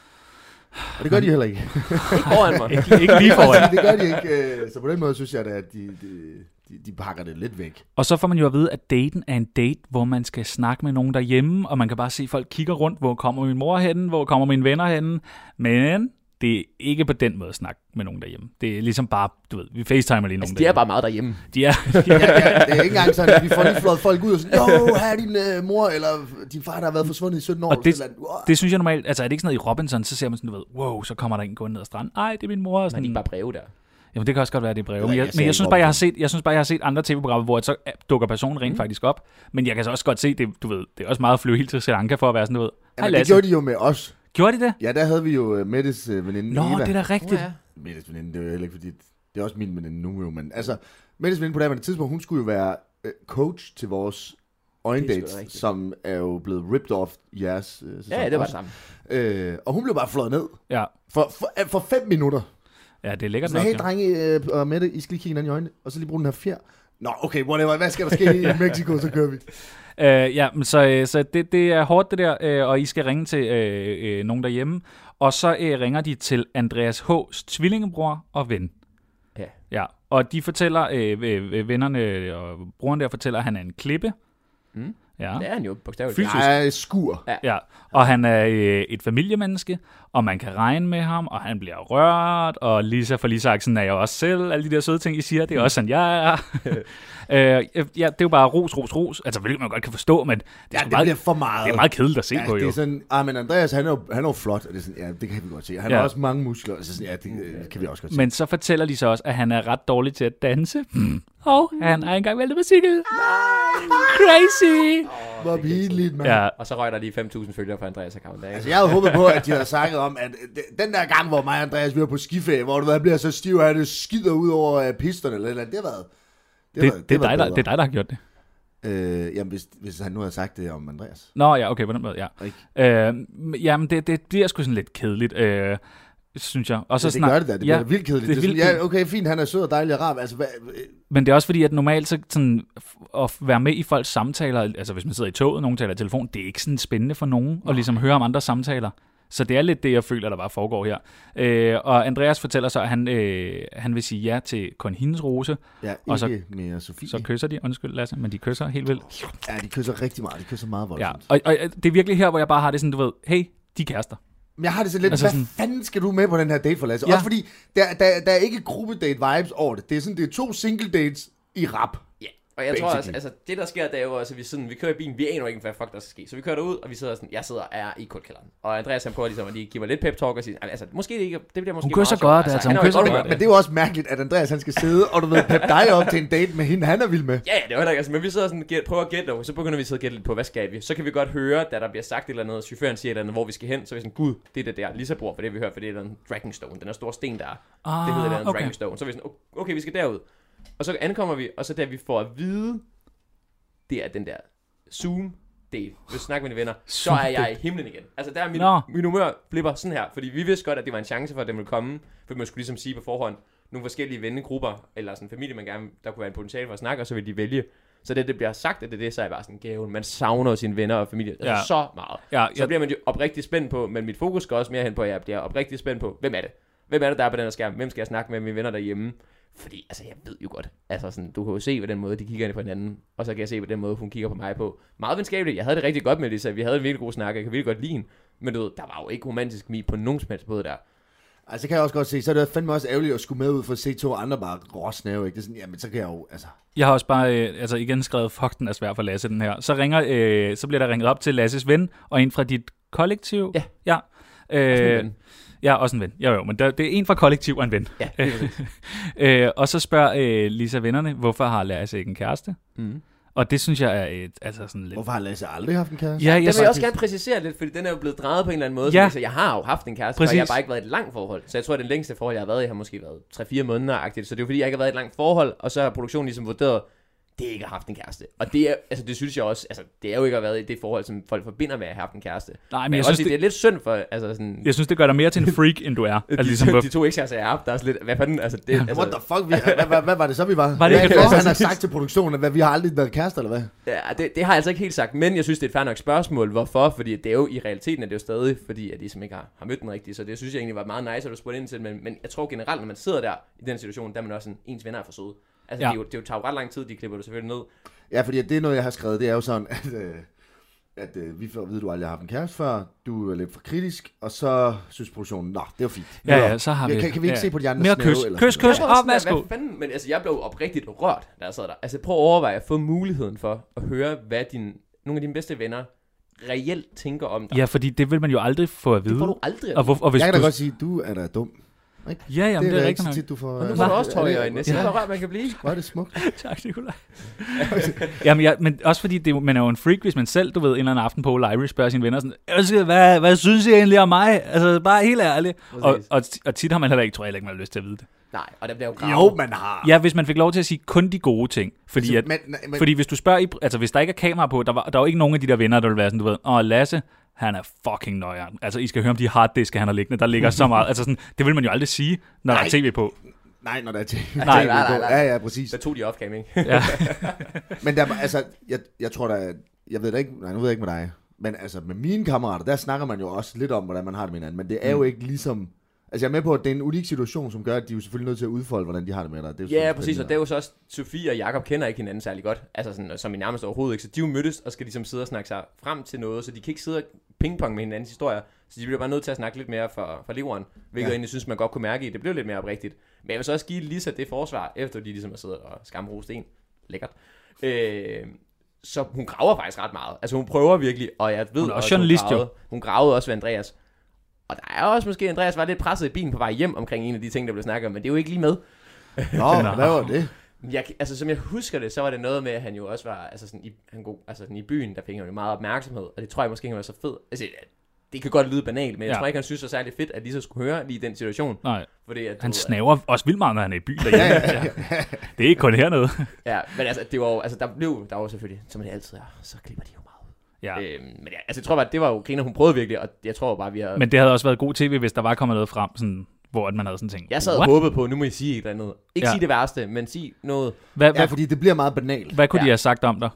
Og det gør de heller ikke. Ikke foran mig. Ikke, ikke lige foran. det gør de ikke. Øh, så på den måde synes jeg, at de, de, de, de pakker det lidt væk. Og så får man jo at vide, at daten er en date, hvor man skal snakke med nogen derhjemme, og man kan bare se, at folk kigger rundt, hvor kommer min mor henne, hvor kommer mine venner henne. Men det er ikke på den måde at snakke med nogen derhjemme. Det er ligesom bare, du ved, vi facetimer lige nogen Altså, de er derhjemme. bare meget derhjemme. De er, Ja, ja, det er ikke engang sådan, at vi får lige flået folk ud og sådan, jo, her er din øh, mor, eller din far, der har været forsvundet i sytten år. Og det- Sådan, wow. det synes jeg normalt, altså er det ikke sådan noget i Robinson, så ser man sådan, du ved, wow, så kommer der en gående ned ad stranden. Ej, det er min mor. Og Men sådan, de er bare breve der. Jamen det kan også godt være, det er breve. ved Men ikke, jeg, jeg ser men jeg ikke synes bare, jeg har Robinson. set, jeg synes bare, jeg har set andre tv-programmer, hvor så øh, dukker personen rent Mm. faktisk op. Men jeg kan så også godt se, det, du ved, det er også meget at flyve helt til Sri Lanka for at være sådan, du ved. Hej Jamen, det Lasse. gjorde de jo med os. Gjorde de det? Ja, der havde vi jo uh, Mettes uh, veninde Nå, Eva. det er da rigtigt. Oh, ja. Mettes veninde, det er jo heller ikke, fordi det er også min veninde nu jo, men altså, Mettes veninde på det her tidspunkt, hun skulle jo være uh, coach til vores Det er øjendates, sgu da rigtigt. som er jo blevet ripped off i jeres uh, sæson. Ja, ja, det var det også. samme. Øh, og hun blev bare flået ned Ja. for, for, uh, for fem minutter. Ja, det er lækkert Så nok. hey, ja. drenge øh, og Mette, I skal lige kigge hinanden i øjnene, og så lige bruge den her fjer. Nå, okay, whatever. Hvad skal der ske i Mexico, så kører vi. Øh, ja, men så, øh, så det, det er hårdt det der, øh, og I skal ringe til øh, øh, nogen derhjemme. Og så øh, ringer de til Andreas H's tvillingebror og ven. Ja. Ja, og de fortæller, øh, øh, vennerne og broren der fortæller, at han er en klippe. Mm. Ja. Det er han jo bogstaveligt. Fysisk. Jeg er skur. Ja, og han er øh, et familiemenneske, og man kan regne med ham, og han bliver rørt, og Lisa for Lisa Aksen er jeg også selv, alle de der søde ting, I siger, det er også sådan, jeg er. øh, ja, det er jo bare ros, ros, ros, altså hvilket man godt kan forstå, men det er, Ja, ja, det meget, bliver for meget. det er meget kedeligt at se ja, på, det jo. er sådan, ah, men Andreas, han er jo, han er jo flot, og det er sådan, ja, det kan vi godt se. Han Ja. har også mange muskler, og så sådan, ja, det øh, kan vi også godt se. Men så fortæller de så også, at han er ret dårlig til at danse, mm. og han er engang væltet på cykel. Crazy! Hvor pinligt, mand. Ja, Og så røg der lige fem tusind følgere på Andreas account. Der, Altså, ikke? jeg havde håbet på, at de havde sagt om, at øh, den der gang, hvor mig og Andreas vi var på skiferie, hvor du ved, han bliver så stiv, at det skider ud over uh, pisterne, eller, eller det har været... det, har- det, det, har er dig, været der, bedre. det er dig, der har gjort det. Øh, jamen, hvis, hvis han nu havde sagt det om Andreas. Nå ja, okay, på den måde, ja. Ikke? Øh, jamen, det, det bliver sgu sådan lidt kedeligt, øh, synes jeg. Og så Så det snak- gør det da, det ja, bliver vildt kedeligt. det Det er er vildt sådan, ja, okay, fint, han er sød og dejlig og rar, altså, hvad, Men det er også fordi, at normalt så sådan, f- at være med i folks samtaler, altså hvis man sidder i toget, nogen taler i telefon, det er ikke sådan spændende for nogen at ligesom høre om andre samtaler. Så det er lidt det, jeg føler, der bare foregår her. Øh, og Andreas fortæller så, at han, øh, han vil sige ja til kun hendes rose. ja, ikke Og så- mere Sofie. Så kysser de, undskyld Lasse, men de kysser helt vildt. Ja, de kysser rigtig meget, de kysser meget Ja, voldsomt. og, og det er virkelig her, hvor jeg bare har det sådan, du ved, hey, de er kærester. Men jeg har det så lidt, Altså altså hvad sådan- fanden skal du med på den her date for, Lasse? Ja. Også fordi, der, der, der er ikke gruppedate-vibes over det. Det er sådan, det er to single dates i rap. Ja, og jeg tror også, Basically. altså det der sker, det er jo også, at vi, sådan, vi kører i bilen, vi aner jo ikke, hvad fuck der skal ske. Så vi kører derud, og vi sidder sådan, jeg sidder og er i kutkælderen. Og Andreas han prøver ligesom at lige give mig lidt pep talk og sige, altså måske det ikke, det bliver måske Hun kysser meget sjovt. godt, altså, han hun er jo kysser godt godt. med Men det. det er jo også mærkeligt, at Andreas han skal sidde, og du ved, peppe dig op til en date med hende, han er vild med. Ja, ja, det var heller ikke, altså, men vi sidder sådan, gæt, prøver at gætte, og så begynder vi at sidde og gætte lidt på, hvad skal vi? Så kan vi godt høre, da der bliver sagt et eller andet, chaufføren siger et eller andet, hvor vi skal hen, så er vi sådan, gud, det er det der, Lisa bror, for det vi hører, for det er den Dragonstone, den er store sten der. Ah, Det hedder den okay. Dragonstone. Så er vi sådan, okay, vi skal derud. Og så ankommer vi, og så da vi får at vide, det er den der Zoom date, hvis du snakker med dine venner, så er jeg i himlen igen. Altså der er min, Nå. min humør flipper sådan her, fordi vi vidste godt, at det var en chance for, at den ville komme, for man skulle ligesom sige på forhånd, nogle forskellige vennegrupper, eller sådan en familie, man gerne, der kunne være en potentiale for at snakke, og så vil de vælge. Så det, det bliver sagt, at det er det, så er bare sådan en gave. Man savner sine venner og familie altså Ja. så meget. Ja, Så jeg, bliver man jo oprigtig spændt på, men mit fokus skal også mere hen på, at jeg bliver oprigtig spændt på, hvem er det? Hvem er det, der er på den her skærm? Hvem skal jeg snakke med mine venner derhjemme? Fordi, altså, jeg ved jo godt, altså sådan, du kan jo se, på den måde, de kigger ind på hinanden, og så kan jeg se, på den måde, hun kigger på mig på. Meget venskabeligt. Jeg havde det rigtig godt med Lisa. Vi havde en virkelig god snak, jeg kan virkelig godt lide hende. Men du ved, der var jo ikke romantisk kemi på nogen som helst måde der. Altså, kan jeg også godt se, så er det fandme også ærgerligt at skulle med ud for at se to andre bare råsnæve, ikke? Det er sådan, jamen, så kan jeg jo, altså... jeg har også bare øh, altså igen skrevet, fuck, den er svær for Lasse, den her. Så, ringer, øh, så bliver der ringet op til Lasses ven, og en fra dit kollektiv. Ja. Ja. Øh, ja, også en ven. Jo, jo, men der, det er en fra kollektiv og en ven. Ja, øh, og så spørger øh, Lisa vennerne, hvorfor har Lasse ikke en kæreste? mm. Og det synes jeg er et, altså sådan lidt... Hvorfor har Lasse aldrig haft en kæreste? Ja, Den jeg, vil jeg også gerne præcisere lidt, fordi den er jo blevet drejet på en eller anden måde. Ja. Ja. Så jeg har jo haft en kæreste, Præcis. og jeg har bare ikke været i et langt forhold. Så jeg tror, at det længste forhold, jeg har været i, har måske været tre fire måneder-agtigt. Så det er jo fordi, jeg ikke har været i et langt forhold, og så har produktionen ligesom vurderet, det ikke har haft en kæreste. Og det er, altså det synes jeg også, altså det er jo ikke at have været i det forhold, som folk forbinder med at have haft en kæreste. nej, men Men jeg også synes, det, det, det er lidt synd for, altså sådan... jeg synes, det gør dig mere til en freak, end du er. de, Altså, ligesom, de, hvor- de to ekskærester, jeg har haft, der er sådan lidt, hvad fanden, altså det... Ja. Altså, What the fuck? Vi, hvad, hvad, hvad var det så, vi var? Var det ikke Hvad- et hvad- forhold? Han har sagt til produktionen, at vi har aldrig været kærester, eller hvad? Ja, det, det har jeg altså ikke helt sagt, men jeg synes, det er et fair nok spørgsmål. Hvorfor? Fordi det er jo i realiteten, at det er jo stadig, fordi at de som ikke har, har mødt den rigtige. Så det synes jeg egentlig var meget nice, at du spurgte ind til. Men, men jeg tror generelt, når man sidder der i den situation, der er man også sådan, ens venner er for søde. Altså, Ja. det, er jo, det er jo tager jo ret lang tid, de klipper det selvfølgelig ned. Ja, fordi det er noget, jeg har skrevet, det er jo sådan, at, øh, at øh, vi får at vide, at du aldrig har haft en kæreste før, du er lidt for kritisk, og så synes produktionen, nå, det var fint. Ja, ja, så har vi... Kan, kan vi ikke ja. se på de andre Mere snæve, kys. eller Kys, sådan kys. Jeg var også Åh, sådan der, værsgo. hvad fanden? Men altså, jeg blev oprigtigt rørt, da jeg sad der. Altså, prøv at overveje at få muligheden for at høre, hvad din, nogle af dine bedste venner reelt tænker om dig. Ja, fordi det vil man jo aldrig få at Det vide. får du aldrig at Og, hvor, og hvis Jeg kan da du... godt sige, du er da dum. Ikke? Ja, jamen, det, det er da rigtigt ikke nok. så tit, du får... Og nu får du også tøj i øjnene. Det er Ja. så rørt, man kan blive. Hvor er det smukt. Tak, Nicolaj. Jamen, ja, men også fordi det, man er jo en freak, hvis man selv, du ved, en eller anden aften på Irish spørger sine venner sådan, "Altså, hvad, hvad synes I egentlig om mig? Altså, bare helt ærligt. Og, Præcis. og, og tit har man heller ikke, tror jeg heller ikke, man har lyst til at vide det. Nej, og der bliver jo gravet. Jo, man har. Ja, hvis man fik lov til at sige kun de gode ting. Fordi, at, men, men, fordi hvis du spørger, i, altså hvis der ikke er kamera på, der, var, der er jo ikke nogen af de der venner, der vil være sådan, du ved, åh, Lasse, han er fucking nøjeren. Altså, I skal høre om de harddisker, han har liggende. Der ligger så meget. Altså sådan, det vil man jo aldrig sige, når Nej. der er tv på. nej, når der er til. Nej, nej, nej, nej. Ja, ja, præcis. Så tog de off-cam, ikke? Ja. Men der, altså, jeg, jeg tror da, jeg ved det ikke, nej, nu ved jeg ikke med dig, men altså med mine kammerater, der snakker man jo også lidt om, hvordan man har det med hinanden, men det er jo ikke ligesom, altså jeg er med på, at det er en unik situation, som gør, at de er jo selvfølgelig nødt til at udfolde, hvordan de har det med dig. Det er jo Ja, selvfølgelig præcis, og spændende. det er jo så også, Sofie og Jakob kender ikke hinanden særlig godt, altså sådan, som i nærmest overhovedet ikke, så de er jo mødtes og skal ligesom sidde og snakke sig frem til noget, så de kan ikke sidde og pingpong med hinandens historier, så de bliver bare nødt til at snakke lidt mere for, for leveren, hvilket Ja. jeg egentlig synes, man godt kunne mærke i, det blev lidt mere oprigtigt. Men jeg vil så også give Lisa det forsvar, efter de ligesom har siddet og skamrost en. Lækkert. Øh, så hun graver faktisk ret meget, altså hun prøver virkelig, og jeg ved Hun er også også, journalist, hun, gravede, hun gravede også ved Andreas. Og der er også måske, Andreas var lidt presset i bilen på vej hjem omkring en af de ting, der blev snakket om, men det er jo ikke lige med. Nå, hvad var det? Jeg, altså som jeg husker det, så var det noget med, at han jo også var, altså sådan i, han go, altså sådan i byen, der fik han jo meget opmærksomhed, og det tror jeg måske ikke var så fed. Altså, det kan godt lyde banalt, men jeg Ja. tror ikke, han synes det var særlig fedt, at Lisa skulle høre lige i den situation. Nej, Fordi at, han du, snaver også vildt meget, når han er i byen derhjemme. Ja. Det er ikke kun hernede. Ja, men altså, det var jo, altså der blev, der var selvfølgelig, som det altid er, så klipper de jo meget. Ja. Øhm, men ja, altså jeg tror bare, at det var jo griner, hun prøvede virkelig, og jeg tror bare, vi har... Men det havde også været god tv, hvis der var kommet noget frem, sådan, hvor at man havde sådan tænkt, Jeg sad og what? håbede på, nu må I sige et eller andet. Ikke Ja. sige det værste, men sige noget. Hvad, Ja, hvad, fordi det bliver meget banalt. hvad kunne Ja. de have sagt om dig?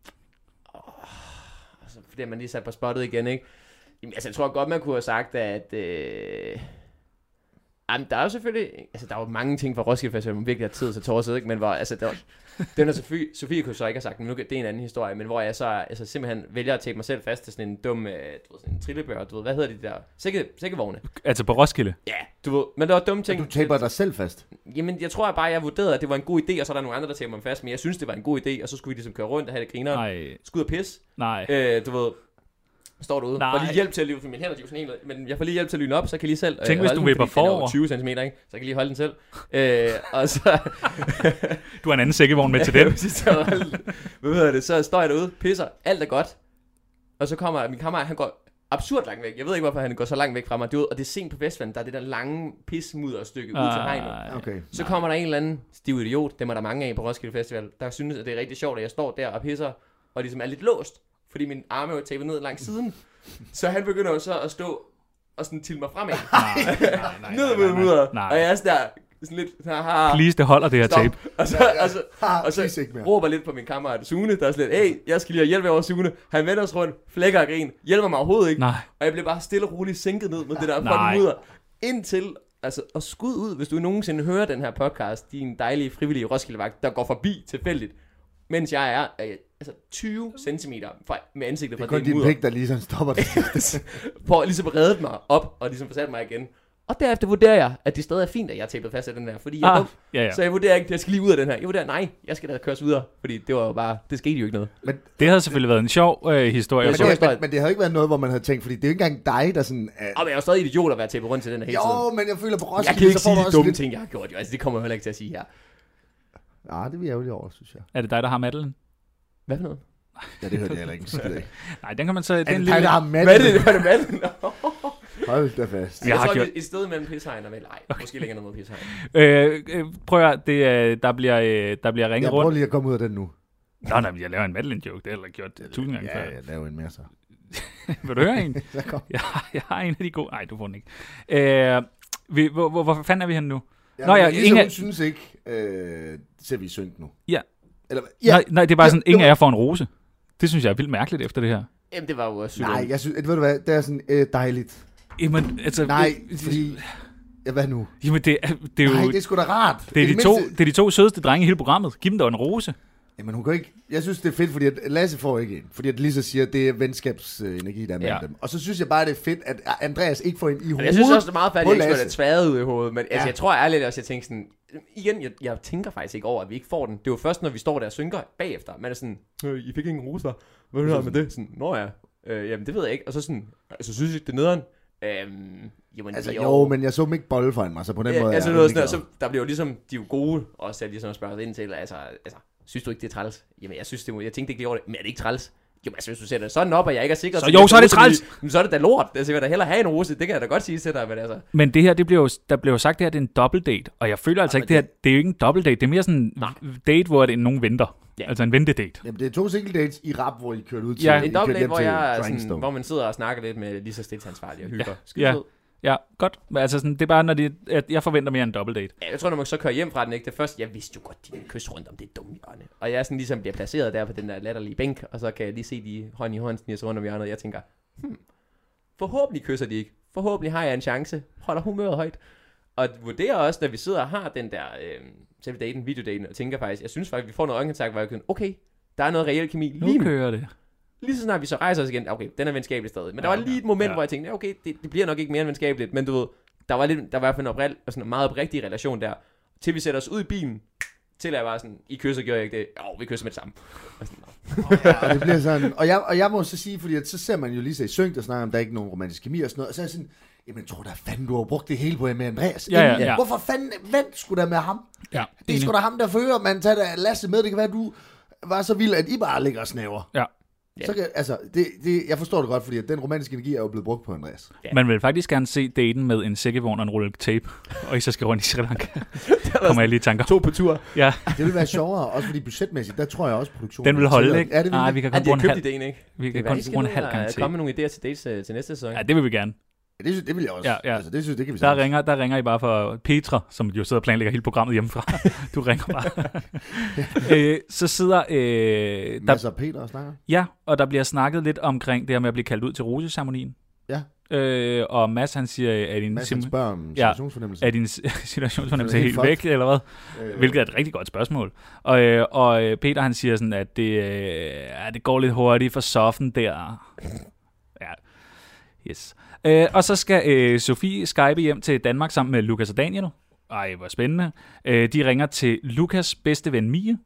Altså, fordi man lige sat på spottet igen, ikke? Jamen, altså, jeg tror godt, man kunne have sagt, at... Øh... Jamen, der er jo selvfølgelig... Altså, der er jo mange ting fra Roskilde Festival, man virkelig har tid til torset, ikke? Men hvor, altså, der var... Den er Sofie, Sofie kunne så ikke have sagt, men nu, det er en anden historie, men hvor jeg så altså, simpelthen vælger at tage mig selv fast til sådan en dum, øh, du ved, sådan en trillebør, du ved, hvad hedder de der? Sække, sækkevogne. Altså på Roskilde? Ja, du ved, men der var dumme ting. Du taber dig selv fast. Jamen, jeg tror bare, jeg vurderede, at det var en god idé, og så er der nogle andre, der tager mig fast, men jeg synes, det var en god idé, og så skulle vi ligesom køre rundt og have det griner. Nej, Skud og pis. nej. Øh, du ved, står derude. Nej. Får lige hjælp til at lyne, for mine hænder de er jo sådan helt, men jeg får lige hjælp til at lyne op, så kan jeg lige selv... Tænk, hvis holde du den, vipper fordi den er jo forover. tyve centimeter, ikke? Så jeg kan lige holde den selv. Øh, og så... Du har en anden sækkevogn med til den. så, hvad hedder det, så står jeg derude, pisser, alt er godt. Og så kommer min kammerat, han går absurd langt væk. Jeg ved ikke, hvorfor han går så langt væk fra mig. Du ved, og det er sent på festivalen, der er det der lange pismudderstykke ud til hegnet. Okay. Så kommer der en eller anden stiv idiot, dem er der mange af på Roskilde Festival, der synes, at det er rigtig sjovt, at jeg står der og pisser, og ligesom er lidt låst, fordi min arme er jo tapet ned langs siden. Så han begynder jo så at stå og sådan til mig fremad. Nej, nej, nej, Ned mod mudderet. nej. Og jeg er sådan der, sådan lidt, haha. Please, det holder det her Stop. tape. Og så, og så, og så råber lidt på min kammerat Sune, der er sådan lidt, hey, jeg skal lige have hjælp over Sune. Han vender os rundt, flækker og grin, hjælper mig overhovedet ikke. Nej. Og jeg blev bare stille og roligt sænket ned med det der Nej. fucking mudder. Indtil, altså, og skud ud, hvis du nogensinde hører den her podcast, din dejlige frivillige Roskildevagt, der går forbi tilfældigt, mens jeg er øh, altså tyve centimeter fra, med ansigtet fra det. Det er det kun din mudder. pik, der lige sådan stopper det. For at ligesom redde mig op, og ligesom få sat mig igen. Og derefter vurderer jeg, at det stadig er fint, at jeg er tapet fast af den her, fordi jeg er Ah, dum. ja, ja. Så jeg vurderer ikke, at jeg skal lige ud af den her. Jeg vurderer, nej, jeg skal da køres videre, fordi det var jo bare, det skete jo ikke noget. Men, Det havde selvfølgelig været en sjov øh, historie. Ja, men, sjov det, historie. men, men det havde ikke været noget, hvor man havde tænkt, fordi det er jo ikke engang dig, der sådan... Uh, Og jeg er jo stadig idiot at være tapet rundt til den her hele tiden. jo, men jeg føler på Jeg Roskilde, kan ikke så får sige du de også dumme lidt... ting, jeg har gjort, jo. Altså, det kommer jeg heller ikke til at sige her. Ja, det vil jeg ærgerligt over, synes jeg. Er det dig, der har Madeline? Hvad for noget? Ja, det hørte jeg heller ikke. Skid ikke. Nej, den kan man så... Er Den det lille... dig, der har Hvad Madeline? er det, hvad er det med? Hold da fast. Jeg Jeg har tror, gjort- det er et sted mellem Pishegn og Vel. Ej, okay. Måske længere ned mod Pishegn. Øh, øh, prøv at høre, det, øh, der, bliver, øh, der bliver ringet Jeg prøver rundt. lige at komme ud af den nu. Nå, nej, men jeg laver en Madeline-joke. Det har jeg heller gjort tusind gange Ja, før. jeg laver en mere så. Vil du høre en? Så kom. Jeg har, jeg har en af de gode... Nej, du får den ikke. Øh, vi, hvor, hvor, hvor fanden er vi henne nu? Ja, Nå, ja, Lisa, ingen af- hun synes ikke, øh, ser vi synk nu. Ja. Eller, Ja. Nej, nej, det er bare Ja, sådan, det ingen var- af jer får en rose. Det synes jeg er vildt mærkeligt efter det her. Jamen, det var jo også Nej, jeg synes, ved du hvad, det er sådan øh, dejligt. Jamen, altså... Nej, det, fordi... Ja, hvad nu? Jamen, det, er- det er jo... Nej, det er sgu da rart. det, er de det to, mindste- det er de to sødeste drenge i hele programmet. Giv dem dog en rose. Jamen, hun kan ikke... Jeg synes, det er fedt, fordi at Lasse får ikke en. Fordi at Lisa siger, at det er venskabsenergi, der er mellem Ja. dem. Og så synes jeg bare, det er fedt, at Andreas ikke får en i hovedet. Jeg synes også, det er meget færdigt, på at jeg ikke Lasse. skulle have tværet ud i hovedet. Men ja. altså, Ja. jeg tror ærligt også, jeg tænker sådan... Igen, jeg, jeg tænker faktisk ikke over, at vi ikke får den. Det er jo først, når vi står der og synker bagefter. Man er sådan, øh, I fik ingen roser. Hvad er det med det? Sådan, nå ja. Øh, jamen, det ved jeg ikke. Og så sådan, altså, synes jeg ikke, det er nederen. Øhm, jamen, Altså, det er jo, men jeg så dem ikke bolle for mig, så på den ja, måde altså, er noget jeg sådan, der, så der bliver jo ligesom, de er jo gode, også at ligesom at spørge ind til, altså, altså, synes du ikke, det er træls? Jamen, jeg synes, det må, jeg tænkte ikke lige over det, men er det ikke træls? Jo, altså, hvis du sætter sådan op, og jeg ikke er sikker... Så jo, så er det træls! Men så er det da lort. Altså, jeg vil da hellere have en rose, det kan jeg da godt sige til dig, men altså... Men det her, det blev jo, der blev jo sagt, det her det er en dobbeltdate. Og jeg føler altså Ja, ikke, det her, det er jo ikke en dobbeltdate. Det er mere sådan en Nej. date, hvor det, nogen venter. Ja. Altså en ventedate. Jamen, det er to single dates i rap, hvor I kørte ud til... Ja. I En kørte dobbelt hjem hvor, til jeg er sådan, Drangstorm. hvor man sidder og snakker lidt med lige så stilsansvarlig og hygger. Ja. Skide Ja. fed. Ja, godt. Men altså sådan, det er bare, når de, at jeg forventer mere en dobbeltdate. Ja, jeg tror, når man så kører hjem fra den, ikke? Det første, jeg vidste jo godt, de ville kysse rundt om det dumme hjørne. Og jeg sådan ligesom bliver placeret der på den der latterlige bænk, og så kan jeg lige se de hånd i hånd snige sig rundt om hjørnet, og jeg tænker, hmm, forhåbentlig kysser de ikke. Forhåbentlig har jeg en chance. Holder humøret højt. Og vurderer også, når vi sidder og har den der øh, selve daten, videodaten, og tænker faktisk, jeg synes faktisk, vi får noget øjenkontakt, hvor jeg kan, okay, der er noget reelt kemi lige Nu nu. kører det. Lige så snart vi så rejser os igen, okay, den er venskabelig stadig. Men der Ja, var lige et moment, ja. hvor jeg tænkte, ja, okay, det, det bliver nok ikke mere end venskabeligt, men du ved, der var, lidt, der var i hvert fald en, oprel, sådan en meget oprigtig relation der, til vi sætter os ud i bilen, til jeg var sådan, I kysser, gjorde jeg ikke det? Jo, vi kysser med det samme. Og sådan, nå. Ja, og det bliver sådan... Og jeg, og jeg må så sige, fordi at så ser man jo lige så i synk, der snakker om, der er ikke nogen romantisk kemi og sådan noget, og så er jeg sådan... Jamen, jeg tror da fanden, du har brugt det hele på med Andreas. Ja, ja, Inden- ja. Hvorfor fanden, vent skulle der med ham? Ja, Det er sgu da ham, der fører, man tager da Lasse med. Det kan være, du var så vild, at I bare ligger og snæver. Ja. Så kan, altså, det, det, jeg forstår det godt, fordi at den romantiske energi er jo blevet brugt på Andreas. Ja. Man vil faktisk gerne se daten med en sækkevogn og en rulle tape, og I så skal rundt i Sri Lanka. Kommer jeg lige i tanker. To på tur. Ja, Det ville være sjovere, også fordi budgetmæssigt, der tror jeg også, produktionen... den vil holde, ikke? Ja, det vil Nej, det. vi kan Ja, kun de bruge har en købt halv. ideen, ikke? Vi kan Det kun kan bruge en halv gang være, til. komme med nogle idéer til dates uh, til næste sæson. Ja, det vil vi gerne. Ja, det, synes, det vil jeg også. Ja, ja. Altså, det synes det kan vi Der sagtens. ringer, der ringer I bare for Petra, som jo sidder og planlægger hele programmet hjemmefra. Du ringer bare. øh, så sidder... Øh, der, Masser af Peter og snakker. ja, og der bliver snakket lidt omkring det her med at blive kaldt ud til roseceremonien. Ja. Øh, og Mads han siger, at din, Mads han sim- spørger om Ja. situationsfornemmelse. er din situationsfornemmelse Det er helt helt væk, eller hvad? Øh, Hvilket er et rigtig godt spørgsmål. Og, øh, og øh, Peter han siger sådan, at det, øh, ja, det går lidt hurtigt for soffen der. Ja, yes. Øh, og så skal øh, Sofie Skype hjem til Danmark sammen med Lukas og Daniel. Ej, hvor spændende. Øh, de ringer til Lukas' bedste ven Mie.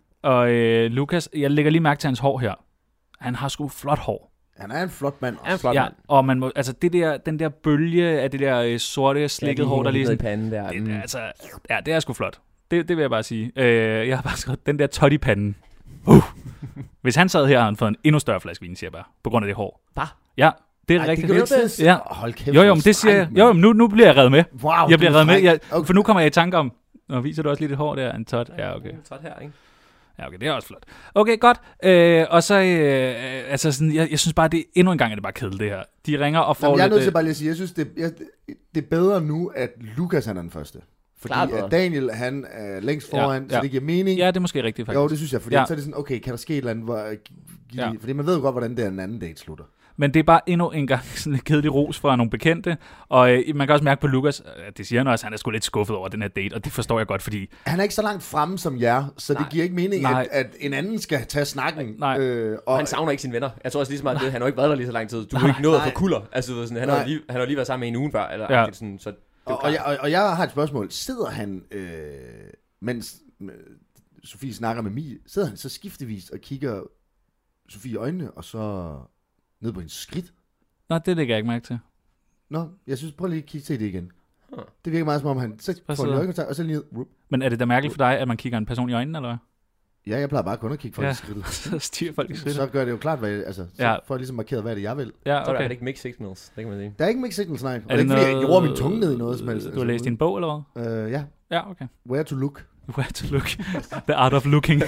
Og øh, Lukas, jeg lægger lige mærke til hans hår her. Han har sgu flot hår. Han er en flot mand Ja, en også. flot Ja, mand. og man må, altså det der, den der bølge af det der øh, sorte, slikket Ja, hår, der lige i sådan, panden der. det, Mm. er altså, ja, det er sgu flot. Det, det vil jeg bare sige. Øh, jeg har bare skrevet, den der tot i panden. Uh. Hvis han sad her, havde han fået en endnu større flaske vin, siger jeg bare, på grund af det hår. Hva? Ja, det er Ej, det rigtigt. kan du ikke sige. Ja. Hold kæft. Jo, jo, hvor men det siger jeg. strengt, Jo, mand. men nu, nu bliver jeg reddet med. Wow, Jeg bliver du er reddet med, fræk. jeg, Okay. for nu kommer jeg i tanke om, nå, viser du også lige det hår der, en tot? Ja, okay. Træt her, ikke? Ja, okay, det er også flot. Okay, godt. Øh, og så, øh, altså sådan, jeg, jeg synes bare, det endnu en gang er det bare kedeligt, det her. De ringer og får Jamen, jeg er lidt... nødt til øh, bare lige at sige, jeg synes, det, jeg, det er bedre nu, at Lukas han er den første. Fordi Klart at bedre. Daniel, han er længst foran, Ja, så ja. det giver mening. Ja, det er måske rigtigt, faktisk. Jo, det synes jeg, fordi Ja. ja. så er det sådan, okay, kan der ske et eller andet, hvor, Ja. fordi man ved jo godt, hvordan det er en anden date slutter. Men det er bare endnu en gang sådan en kedelig ros fra nogle bekendte. Og øh, man kan også mærke på Lukas, at det siger han også, at han er sgu lidt skuffet over den her date, og det forstår jeg godt, fordi... Han er ikke så langt fremme som jer, så Nej. det giver ikke mening, Nej. at, at en anden skal tage snakken. Nej. Øh, Og og han savner ikke sine venner. Jeg tror også lige så meget, det, han har jo ikke været der lige så lang tid. Du har ikke nået at få Nej. kulder. Altså, du ved sådan, han, har Nej. lige, han har lige været sammen med en uge før, eller Ja. ja. sådan, så det er jo og, og, jeg, klart. og, og jeg har et spørgsmål. Sidder han, øh, mens øh, Sofie snakker med Mie, sidder han så skiftevis og kigger Sofie i øjnene, og så ned på hendes skridt? Nå, det lægger jeg ikke mærke til. Nå, jeg synes, prøv lige at kigge til det igen. Huh. Det virker meget som om, han så Hvad får en sidder- øjekontakt, og så lige ned. Whoop. Men er det da mærkeligt for dig, at man kigger en person i øjnene, eller hvad? Ja, jeg plejer bare kun at kigge folk Ja. i skridtet. Så stiger folk i skridtet. Så gør det jo klart, hvad jeg, altså, så Ja. får jeg ligesom markeret, hvad det er, jeg vil. Ja, Så er der okay. ikke mixed signals, det kan man sige. Der er ikke mixed signals, nej. Og det er det ikke, fordi jeg noget- gjorde min tunge ned i noget som helst. Du har læst din bog, eller hvad? Øh, ja, Ja, okay. Where to Look. Where to look. The art of looking.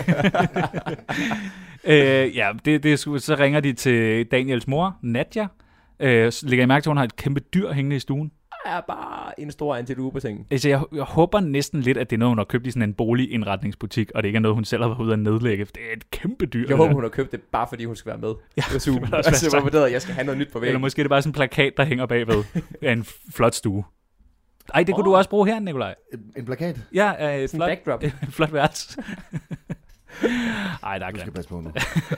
øh, ja, det, det er sgu, så ringer de til Daniels mor, Nadja. Øh, så lægger I mærke til, at hun har et kæmpe dyr hængende i stuen? Det er bare en stor antilope-ting. Altså, jeg, jeg håber næsten lidt, at det er noget, hun har købt i sådan en boligindretningsbutik, og det ikke er noget, hun selv har været ude at nedlægge. Det er et kæmpe dyr. Jeg håber, hun har købt det, bare fordi hun skal være med. Ja, På Zoom. det vil også Altså, være hvor vurderet, jeg skal have noget nyt på væggen. Eller måske er det bare sådan en plakat, der hænger bagved af en flot stue. Ej, det kunne Åh. du også bruge her, Nikolaj. En, en plakat. Ja, øh, et Sådan en flot, backdrop. et flot værelse. Ej, der er Du skal grimt. passe på nu.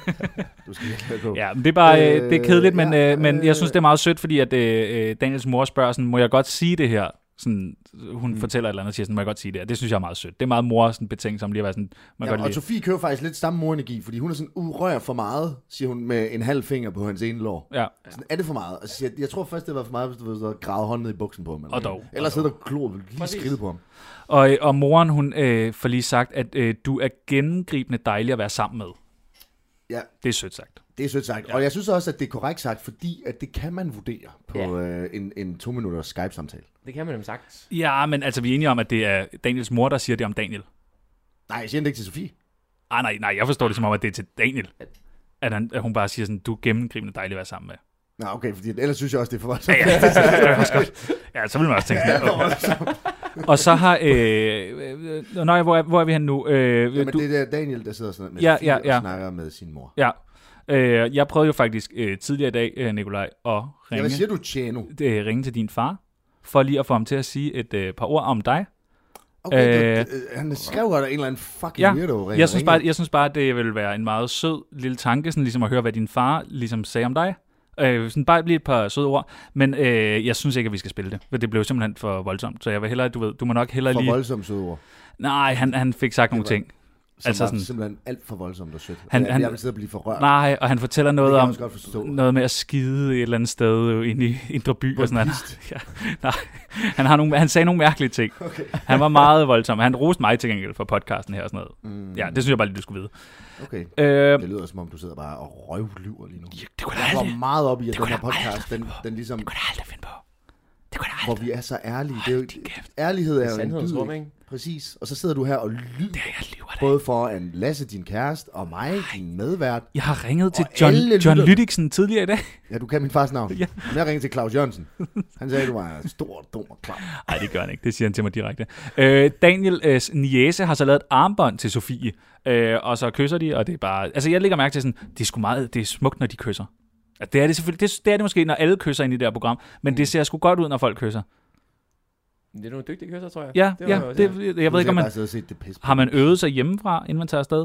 Du skal virkelig passe på. Ja, men det er bare øh, det er kedeligt, men, ja, øh, men øh, jeg synes, det er meget sødt, fordi at øh, Daniels mor spørger sådan, må jeg godt sige det her? Sådan, hun mm. fortæller et eller andet og siger sådan, må jeg godt sige det her? Det synes jeg er meget sødt. Det er meget mor sådan betænksom lige at være sådan, man Ja, godt og lide. Sofie kører faktisk lidt samme morenergi, fordi hun er sådan, urør for meget, siger hun med en halv finger på hans ene lår. Ja, Sådan, er det for meget? Altså, jeg, jeg tror først, det var for meget, hvis du havde så gravet hånden ned i buksen på ham. Eller, Og dog. eller sidder der klor lige Præcis. skridtet på ham. og, og moren, hun øh, får lige sagt, at øh, du er gennemgribende dejlig at være sammen med. Ja, Det er sødt sagt. det er sødt sagt. Ja. Og jeg synes også, at det er korrekt sagt, fordi at det kan man vurdere på Ja. øh, en, en to minutters Skype-samtale. Det kan man jo sagt. Ja, men altså, vi er enige om, at det er Daniels mor, der siger det om Daniel. Nej, jeg siger det ikke til Sofie. Ah, nej, nej, jeg forstår det som om, at det er til Daniel. At, han, at hun bare siger sådan, du er gennemgribende dejlig at være sammen med. Nå, okay, fordi ellers synes jeg også, det er for meget. Ja, ja, det er også godt. Ja, så vil man også tænke sådan, okay. Og så har... Øh, øh, nej, hvor er, hvor er vi henne nu? Øh, Jamen, du, det er der Daniel, der sidder sådan med Ja, Sofie ja, ja. og snakker med sin mor. ja. Øh, jeg prøvede jo faktisk øh, tidligere i dag, øh, Nikolaj, at Ja, ringe, hvad siger du, Tjeno? øh, ringe til din far, for lige at få ham til at sige et øh, par ord om dig. Okay, Øh, øh, du, øh, han skrev godt en eller anden fucking ja, weirdo. Jeg synes, bare, jeg synes bare, at det vil være en meget sød lille tanke, sådan ligesom at høre, hvad din far ligesom sagde om dig. Øh, sådan bare lige et par søde ord, men øh, jeg synes ikke, at vi skal spille det, for det blev simpelthen for voldsomt, så jeg vil hellere, du ved, du må nok hellere For lige... voldsomt søde ord. Nej, han, han fik sagt nogle var- ting. Som Altså altså var sådan- simpelthen alt for voldsomt og sødt. Han- Han, han- jeg vil sidde og blive for rørt. Nej, og han fortæller det noget kan jeg om også godt forstå. noget med at skide et eller andet sted ind i Indre By På og sådan en noget. Ja, nej, han, har nogle, han sagde nogle mærkelige ting. Okay. Han var meget voldsom. Han roste mig til gengæld for podcasten her og sådan noget. Mm, Ja, det synes jeg bare lige, du skulle vide. Okay. Øh, Det lyder som om, du sidder bare og røvlyver lige nu. det kunne da Jeg går aldrig, meget op i, at det den her kunne jeg aldrig podcast, den, finde på. den ligesom, det kunne jeg aldrig finde på. Det kunne jeg hvor aldrig. vi er så ærlige. Det er jo, din kæft. ærlighed er jo en Sandhedens dyd, rum, ikke? ikke? Præcis. Og så sidder du her og lyver, Det er jeg lever af. både for en Lasse, din kæreste, og mig, din medvært. Jeg har ringet til Og John, alle John lytter- Lydiksen tidligere i dag. Ja, du kan min fars navn. Ja. Men jeg ringede til Claus Jørgensen. Han sagde, at du var stor, dum og klam. Nej, det gør han ikke. Det siger han til mig direkte. Øh, Daniel øh, niece har så lavet et armbånd til Sofie, øh, og så kysser de, og det er bare... Altså, jeg lægger mærke til sådan, det er sgu meget, det er smukt, når de kysser. Ja, det er det selvfølgelig, det, det er det måske, når alle kysser ind i det her program, men det ser sgu godt ud, når folk kysser. Det er nogle dygtige kysser, tror jeg. Ja, det var ja, jo også- det, jeg ved ikke, om man, bare sidde og set det pisse på. har man øvet sig hjemmefra, inden man tager afsted?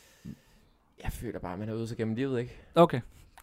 Jeg føler bare, at man har øvet sig gennem livet, ikke? Okay.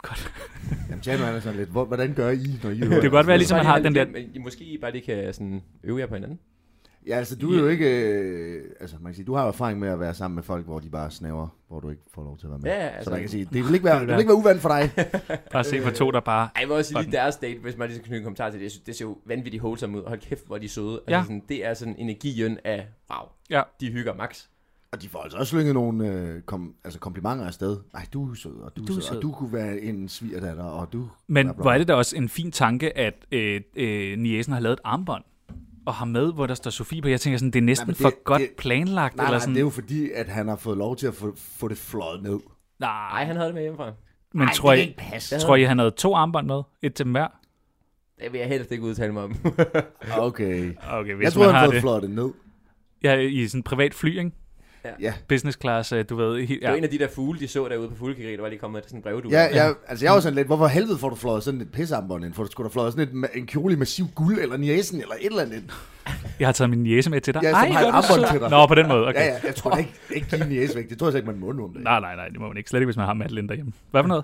Jamen, Tjano, han er sådan lidt, hvor- hvordan gør I, når I øver? Det kan godt være, ligesom man Bare har lige den der... gennem- I måske I bare lige kan sådan øve jer på hinanden. Ja, altså, du er jo ikke... Øh, altså, man kan sige, du har jo erfaring med at være sammen med folk, hvor de bare snæver, hvor du ikke får lov til at være med. Ja, ja, Så altså- man kan sige, det vil ikke være, det vil ikke være uvandt for dig. Bare se på to, der bare... Ej, jeg vil også sige Fucking- lige deres date, hvis man lige skal knytte en kommentar til det. Jeg synes, det ser jo vanvittigt wholesome ud. Hold kæft, hvor er de søde. Altså, Ja. sådan, det er sådan energien af, wow, Ja. de hygger max. Og de får altså også slynget nogle øh, kom, altså komplimenter afsted. Nej, du er sød, og du er, Du er sød, sød. og du kunne være en svigerdatter, og du... Men bla, bla, hvor er bla. det da også en fin tanke, at øh, øh, niecen har lavet et armbånd, og har med, hvor der står Sofie på. Jeg tænker sådan, det er næsten Nej, men for det- godt det- planlagt. Nej, eller nej, sådan. det er jo fordi, at han har fået lov til at få, få det fløjet ned. Nej, han havde det med hjemmefra. Men Ej, tror, det I, kan ikke passe. tror I, han havde to armbånd med? Et til dem hver? Det vil jeg helst ikke udtale mig om. Okay. Okay, hvis Jeg tror, man han har har fået det. fløjet det ned. Ja, i sådan en privat fly, ikke? Ja. Business class, du ved. Ja. Det var en af de der fugle, de så derude på fuglekriget, der var lige kommet med sådan en brev, du. Ja, ja, altså jeg var sådan lidt, hvorfor helvede får du fløjet sådan et pissearmbånd ind? For du skulle da fløjet sådan et, en kjole i massiv guld, eller næsen, eller et eller andet ind. Jeg har taget min niece med til dig. Ja, som Ej, har et armbånd til dig. Nå, på den måde, okay. Ja, ja, jeg tror da ikke, ikke give en niece væk. Det tror jeg ikke, man må nu om det. Nej, nej, nej, det må man ikke. Slet ikke, hvis man har Madeline derhjemme. Hvad for noget?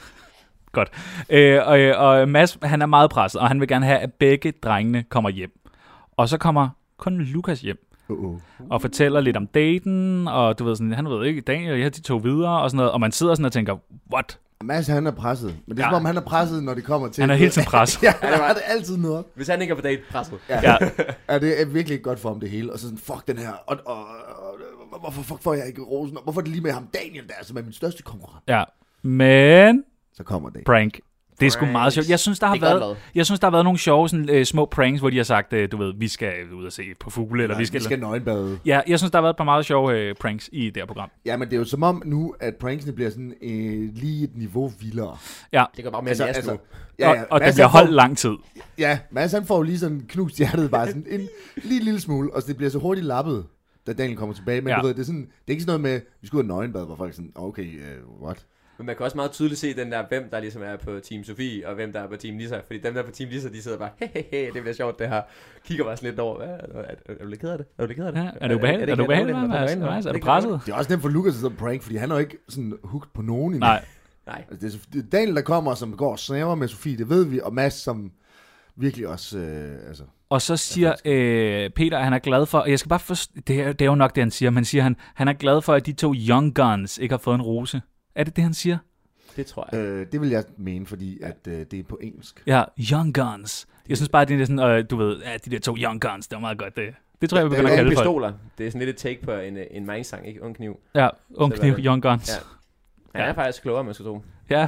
Godt. Øh, og, og Mads, han er meget presset, og han vil gerne have, at begge drengene kommer hjem. Og så kommer kun Lukas hjem. Uh-uh. Og fortæller lidt om daten, og du ved sådan, han ved ikke, Daniel og jeg, de tog videre, og sådan noget, og man sidder sådan og tænker, what? Mads, han er presset, men det er ja. som om, han er presset, når det kommer til... Han er hele tiden presset. Ja, han er altid noget. Hvis han ikke er på date, presset. Ja. ja. ja, det er virkelig ikke godt for ham det hele, og så sådan, fuck den her, og, og, og hvorfor fuck får jeg ikke rosen, og hvorfor er det lige med ham Daniel der, som er min største konkurrent? Ja, men... Så kommer det. Prank. Det er sgu meget sjovt. Jeg synes, der har været, været. Jeg synes, der har været nogle sjove sådan, øh, små pranks, hvor de har sagt, øh, du ved, vi skal ud og se på fugle, eller Nej, vi skal... vi skal nøgenbade. Ja, jeg synes, der har været et par meget sjove øh, pranks i det her program. Ja, men det er jo som om nu, at pranksene bliver sådan øh, lige et niveau vildere. Ja. Det går bare med altså, altså, altså, ja, ja. Og, og det bliver holdt lang tid. Ja, Mads han får jo lige sådan knust hjertet bare sådan en lige lille smule, og så det bliver så hurtigt lappet, da Daniel kommer tilbage. Men ja. du ved, det er, sådan, det er ikke sådan noget med, vi skal ud og nøgenbade, hvor folk er sådan, okay, uh, what? Men man kan også meget tydeligt se den der, hvem der ligesom er på Team Sofie, og hvem der er på Team Lisa. Fordi dem der er på Team Lisa, de sidder bare, hehehe, det bliver sjovt det her. Kigger bare sådan lidt over, er, er, er, er du lidt ked af det? Er du lidt ked af det? Ja, er du ubehageligt? Er du ubehageligt? Er du presset? Det er også nemt for Lukas at sidde prank, fordi han er jo ikke sådan hooked på nogen endnu. Nej. Nej. Altså, det er Daniel, der kommer, som går og snæver med Sofie, det ved vi, og Mads, som virkelig også, øh, altså... Og så siger øh, Peter, at han er glad for, og jeg skal bare forstå, det er, det er jo nok det, han siger, men siger han, han er glad for, at de to young guns ikke har fået en rose. Er det det, han siger? Det tror jeg. Øh, det vil jeg mene, fordi at øh, det er på engelsk. Ja, young guns. Jeg synes bare, at det er sådan, øh, du ved, at de der to young guns, det er meget godt. Det, det tror jeg, vi begynder at kalde det for. Pistoler. Det er sådan lidt et take på en, en Mainz-sang, ikke? Ung kniv. Ja, ung kniv, young guns. Ja. Han er faktisk klogere, man skal tro. Ja,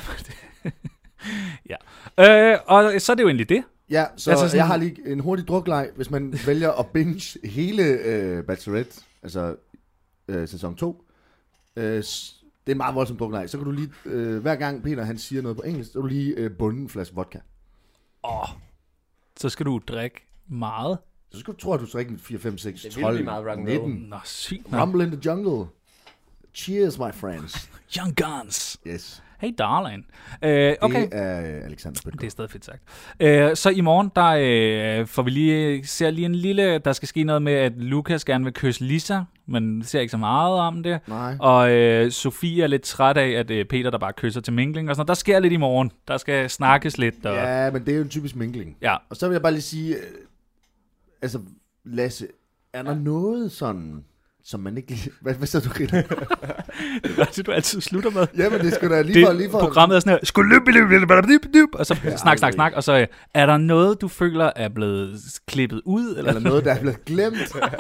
ja. Øh, og så er det jo egentlig det. Ja, så altså sådan... jeg har lige en hurtig drukleg, hvis man vælger at binge hele øh, Bachelorette, altså øh, sæson to. Øh, det er en meget voldsom drukleg. Så kan du lige, øh, hver gang Peter han siger noget på engelsk, så kan du lige øh, bunde en flaske vodka. Åh, oh, så skal du drikke meget. Så skal du tro, at du drikker fire, fem, seks, tolv, nitten. Nå, sygt. Rumble in the jungle. Cheers, my friends. Young guns. Yes. Hey, darling. Uh, okay. Det er Alexander Bøtgaard. Det er stadig fedt sagt. Uh, så i morgen, der uh, får vi lige, ser lige en lille, der skal ske noget med, at Lukas gerne vil kysse Lisa, men ser ikke så meget om det. Nej. Og uh, Sofie er lidt træt af, at uh, Peter, der bare kysser til mingling og sådan noget. Der sker lidt i morgen. Der skal snakkes lidt. Og... Ja, men det er jo en typisk mingling. Ja. Og så vil jeg bare lige sige, øh, altså Lasse, er der noget sådan... som man ikke lige... Hvad, hvad så du griner? Det er det, du altid slutter med. Jamen, det skulle da lige for... Lige for programmet er sådan her... Skulubbilubbilubbilubbilub, og så snak, snak, snak, og så er der noget, du føler er blevet klippet ud? Eller, eller noget, der er blevet glemt,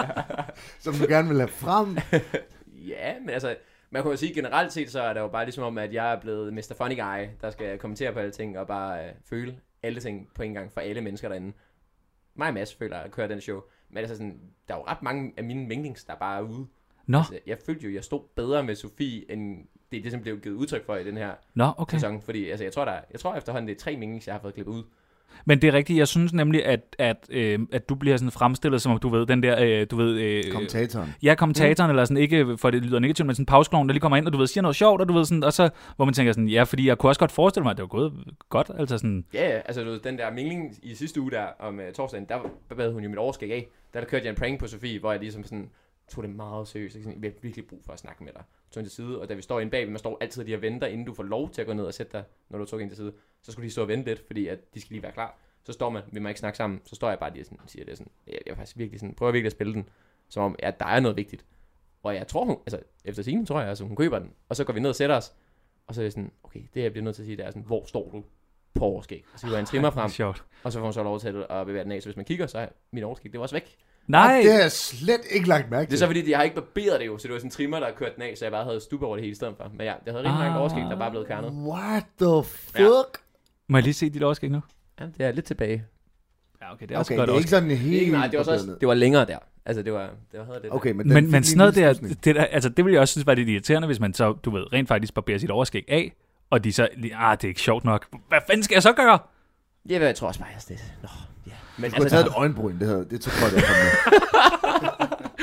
som du gerne vil have frem? Ja, men altså... Man kan jo sige, generelt set, så er det jo bare ligesom om, at jeg er blevet mister Funny Guy, der skal kommentere på alle ting, og bare øh, føle alle ting på en gang for alle mennesker derinde. Mig og Mads føler at køre den show. Men altså sådan, der er jo ret mange af mine minglings, der bare er ude. Nå. Altså, jeg følte jo, jeg stod bedre med Sofie, end det er det, som blev givet udtryk for i den her Nå, okay. sæson. Fordi altså, jeg tror, der, jeg tror efterhånden, det er tre minglings, jeg har fået klippet ud. Men det er rigtigt, jeg synes nemlig, at, at, øh, at du bliver sådan fremstillet, som om du ved, den der, øh, du ved... Øh, kommentatoren. Ja, kommentatoren, mm. eller sådan, ikke for det lyder negativt, men sådan en pauseklovn, der lige kommer ind, og du ved, siger noget sjovt, og du ved sådan, og så, hvor man tænker sådan, ja, fordi jeg kunne også godt forestille mig, at det var gået godt, altså sådan... Ja, ja, altså du ved, den der mingling i sidste uge der, om uh, torsdagen, der bad hun jo mit overskæg af. Der, der kørte jeg en prank på Sofie, hvor jeg ligesom sådan tog det meget seriøst. Jeg har virkelig brug for at snakke med dig. Tog til side, og da vi står inde bagved, man står altid lige og venter, inden du får lov til at gå ned og sætte dig, når du tog ind til side. Så skulle de stå og vente lidt, fordi at de skal lige være klar. Så står man, vil man ikke snakke sammen, så står jeg bare lige og sådan, siger det sådan, jeg, jeg faktisk virkelig sådan, prøver virkelig at spille den, som om, ja, der er noget vigtigt. Og jeg tror hun, altså efter sigende tror jeg, altså hun køber den, og så går vi ned og sætter os, og så er det sådan, okay, det jeg bliver nødt til at sige, det er sådan, hvor står du på overskæg? Og så hiver jeg en trimmer frem, og så får hun så lov til at bevæge den af, så hvis man kigger, så er min overskæg, det var også væk. Nej! Det har jeg slet ikke lagt mærke til. Det er så fordi, jeg har ikke barberet det jo, så det var sådan en trimmer, der kørte den af, så jeg bare havde stub over det hele i stedet for. Men ja, det havde rigtig mange overskæg, der bare er blevet kernet. What the fuck? Ja. Må jeg lige se dit overskæg nu? Ja, det er lidt tilbage. Ja, okay, det er også okay, godt det er ikke sådan helt... Ikke, nej, det var, også, det var længere der. Altså, det var... Det var det okay, men, men, men sådan noget der, det der, altså det vil jeg også synes var lidt irriterende, hvis man så, du ved, rent faktisk barberer sit overskæg af, og de så, ah, det er ikke sjovt nok. Hvad fanden skal jeg så gøre? Ja, jeg tror også bare, at det... Nå, ja. Men du altså, har taget et øjenbryn, det, havde, det tror jeg, det var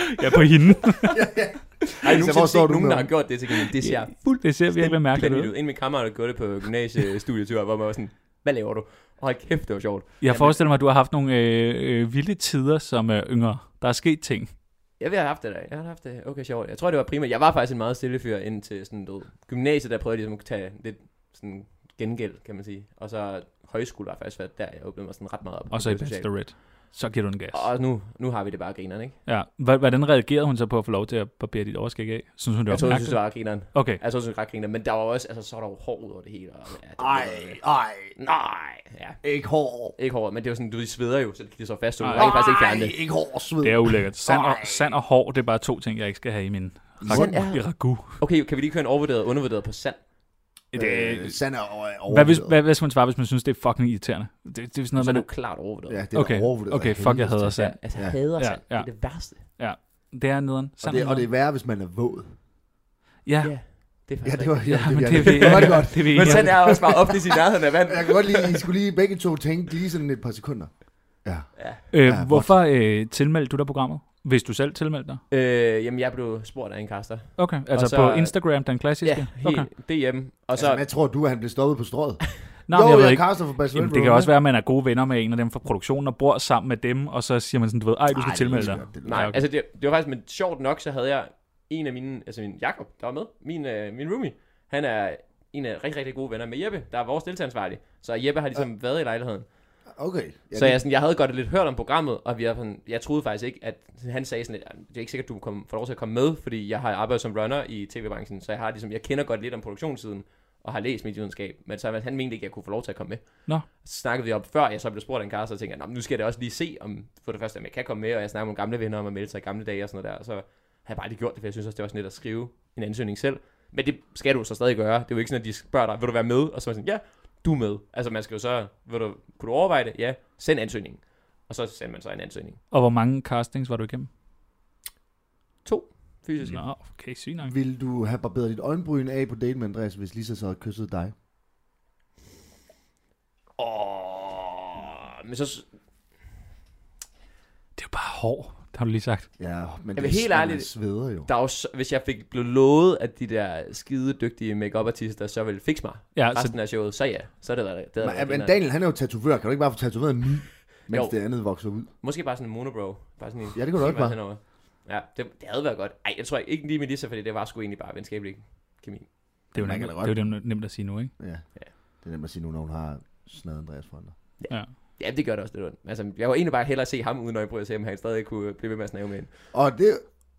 Ja, på hende. Har I nogensinde hvor står set du nogen, nu? der har gjort det til gengæld? Det ser fuldt Det ser virkelig mærkeligt ud. ud. En af mine kammerater gjorde det på gymnasiestudiet, hvor man var sådan, hvad laver du? Hold kæft, det var sjovt. Jeg forestiller mig, at du har haft nogle øh, øh, vilde tider som øh, yngre. Der er sket ting. Jeg har haft det der. Jeg har haft det okay sjovt. Jeg tror, det var primært. Jeg var faktisk en meget stille fyr indtil sådan, du ved, gymnasiet, der prøvede jeg ligesom at tage lidt sådan gengæld, kan man sige. Og så højskole har faktisk været der, jeg åbnede mig sådan ret meget op. Og så i bachelorette. Så giver du en gas. Og nu, nu har vi det bare grineren, ikke? Ja. Hvordan reagerede hun så på at få lov til at barbere dit overskæg af? Synes hun, det var Jeg troede, jeg mærkeligt? synes, det var grineren. Okay. Jeg troede, det var ret grineren. Men der var også, altså så var der jo hår ud over det hele. Og, ja, det, Ej, ej, nej. Ja, ikke hår. ikke hår. Men det var sådan, du sveder jo, så det så fast. Så du Ej. kan ikke faktisk ikke fjerne det. Ej, ikke hår, sved. Det er ulækkert. Sand og, Ej. sand og hår, det er bare to ting, jeg ikke skal have i min Sand er- i ragu. Okay, kan vi lige køre en overvurderet og undervurderet på sand? Det, Øh, sand er over, hvad, hvis, hvad, hvad skal man svare, hvis man synes, det er fucking irriterende? Det, det er sådan Så noget, er man... du klart overvurderet. Ja, det er Okay, overvurderet. okay, fuck, jeg hader sand. Altså, Ja. jeg hader Ja, sand. ja. Det er det værste. Ja, det er nederen. Og Sand det, er og det er nederen. værre, hvis man er våd. Ja, Ja, det er Ja, faktisk det var, rigtigt. ja, ja, men det, det er vi det var det godt. det er vi Men enige sand om. er også bare op i sin nærheden af vand. Jeg kan godt lide, at I skulle lige begge to tænke lige sådan et par sekunder. Ja. Ja. Øh, Ja, hvorfor øh, tilmeldte du dig programmet? Hvis du selv tilmeldte dig? Øh, jamen, jeg blev spurgt af en kaster. Okay, altså så- på Instagram, den klassiske? Ja, helt Okay. D M. Og så... Altså, hvad tror du, at han blev stoppet på strået? Nå, jo, men jeg ved jeg ikke. kaster for Bachelor. Jamen, det kan også være, at man er gode venner med en af dem fra produktionen og bor sammen med dem, og så siger man sådan, du ved, ej, du skal tilmelde dig. Nej, Ja, okay. altså det, det var faktisk, men sjovt nok, så havde jeg en af mine, altså min Jakob, der var med, min, øh, min roomie, han er en af rigtig, rigtig gode venner med Jeppe, der er vores deltageransvarlig. Så Jeppe har ligesom været i lejligheden. Okay. Ja, Så det- jeg, sådan, jeg havde godt lidt hørt om programmet, og vi er sådan, jeg troede faktisk ikke, at han sagde sådan lidt, det er ikke sikkert, at du kommer, får lov til at komme med, fordi jeg har arbejdet som runner i tv-branchen, så jeg har ligesom, jeg kender godt lidt om produktionssiden, og har læst medievidenskab, men så han mente ikke, at jeg kunne få lov til at komme med. Nå. Så snakkede vi om, før jeg så blev spurgt af en kaster, og tænkte jeg, nu skal jeg da også lige se, om for det første, om jeg kan komme med, og jeg snakker med gamle venner om at melde sig i gamle dage og sådan noget der, og så har jeg bare lige gjort det, for jeg synes også, det var sådan lidt at skrive en ansøgning selv. Men det skal du så stadig gøre. Det er jo ikke sådan, at de spørger dig, vil du være med? Og så er man sådan, ja, du er med. Altså man skal jo så, vil du, kunne du overveje det? Ja, send ansøgningen. Og så sender man så en ansøgning. Og hvor mange castings var du igennem? To fysiske. Nå, okay, sygt nok. Vil du have barberet dit øjenbryn af på date med Andreas, hvis Lisa så havde kysset dig? Åh, men så... Det er jo bare hår, det har du lige sagt. Ja, men Jeg det vil helt man ærligt- sveder jo. Der er jo, så- hvis jeg fik blevet lovet, at de der skide dygtige make-up artister så ville fikse mig Ja, så, resten af showet, så ja, så er det været, det havde Men, været men grineren. Daniel, han er jo tatovør. Kan du ikke bare få tatoveret en ny, mens Jo. det andet vokser ud? Måske bare sådan en monobrow. Bare sådan en, Ja, det kunne du også bare. bare. Henover. Ja, det, det havde været godt. Ej, jeg tror ikke lige med Lisa, fordi det var sgu egentlig bare venskabelig kemi. det er jo Man nemt, kan da det er jo nemt, nemt at sige nu, ikke? Ja. Det er nemt at sige nu, når hun har snedet Andreas for andre. Ja. Ja, det gør det også lidt ondt. Altså, jeg var egentlig bare hellere se ham uden øjenbryn, og se om han stadig kunne blive ved med at snave med hende. Og det,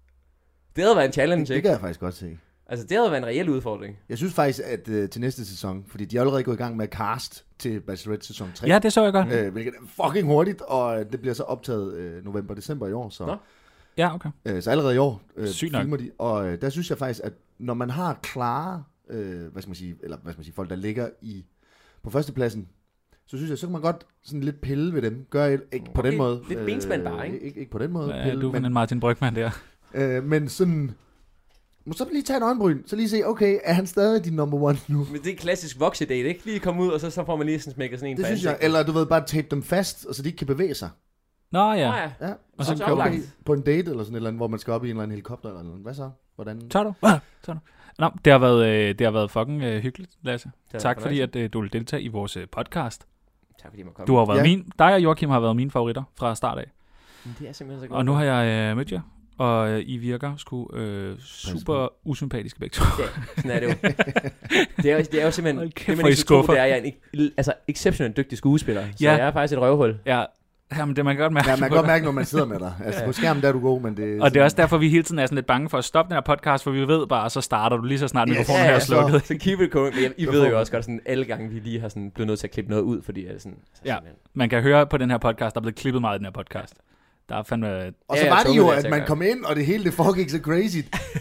Det havde været en challenge, det ikke? kan jeg faktisk godt se. Altså, det havde været en reel udfordring. Jeg synes faktisk, at uh, til næste sæson, fordi de er allerede gået i gang med at cast til Bachelorette sæson tre. Ja, det så jeg godt. Øh, hvilket er fucking hurtigt, og det bliver så optaget øh, november-december i år. Så, Nå. Ja, okay. øh, så allerede i år øh, Sygt nok. filmer de. Og øh, der synes jeg faktisk, at når man har klare, øh, hvad skal man sige, eller hvad skal man sige, folk, der ligger i på førstepladsen, så synes jeg, så kan man godt sådan lidt pille ved dem. Gør ikke, ikke på Okay, den måde. lidt benspænd bare, ikke? ikke? Ikke på den måde. Ja, pille, du er men, en Martin Brygman der. øh, men sådan, må så lige tage en øjenbryn, så lige se, okay, er han stadig din number one nu? Men det er klassisk voksedate, ikke? Lige komme ud, og så, så får man lige sådan smækket sådan en Det på synes jeg, ansigtet. eller du ved, bare tape dem fast, og så de ikke kan bevæge sig. Nå Nå ja, ja. Ja, og og så så kan okay, du- på en date eller sådan et eller andet, hvor man skal op i en eller anden helikopter eller noget. Hvad så? Hvordan? tør du? Ah, tør du? Nå, det har været, øh, det har været fucking øh, hyggeligt, Lasse. Det er Tak en fordi, fornøjelse. at øh, du vil deltage i vores øh, podcast. Tak fordi jeg må komme. Du har været Ja. min, dig og Joachim har været mine favoritter fra start af. Men det er simpelthen så godt. Og nu har jeg øh, mødt jer, og øh, I virker sgu øh, super usympatiske begge to. Ja, sådan er det jo. Det er jo, det er jo simpelthen... Hold kæft, det, man hvor I ikke skulle tro, skuffer. det er, at jeg er en altså, exceptionelt dygtig skuespiller. Så Ja. jeg er faktisk et røvhul. Ja, jamen, det man kan godt mærke. Ja, man kan på godt dig. mærke, når man sidder med dig. Altså på skærmen, der er du god, men det... Og det er også derfor, vi hele tiden er sådan lidt bange for at stoppe den her podcast, for vi ved bare, så starter du lige så snart Ja, mikrofonen ja, her er så- slukket. Så keep it going. Men jeg, I Så ved får jo man- også godt, sådan alle gange, vi lige har sådan, blevet nødt til at klippe noget ud, fordi er sådan... Altså, Ja. simpelthen- Man kan høre på den her podcast, der er blevet klippet meget i den her podcast. Der er fandme... Og så Ja, jeg var det tvunget jo, det at til man at kom ind, og det hele det foregik så crazy.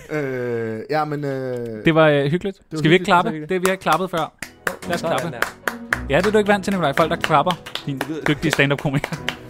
øh, ja, men... Øh, Det var øh, hyggeligt. var Skal vi ikke hyggeligt, klappe? det var hyggeligt. Det vi har ikke klappet før. Lad os Sådan klappe. der. Ja, det er du ikke vant til, Nikolaj. Folk, der klapper. Din Det lyder- dygtige stand-up-komiker.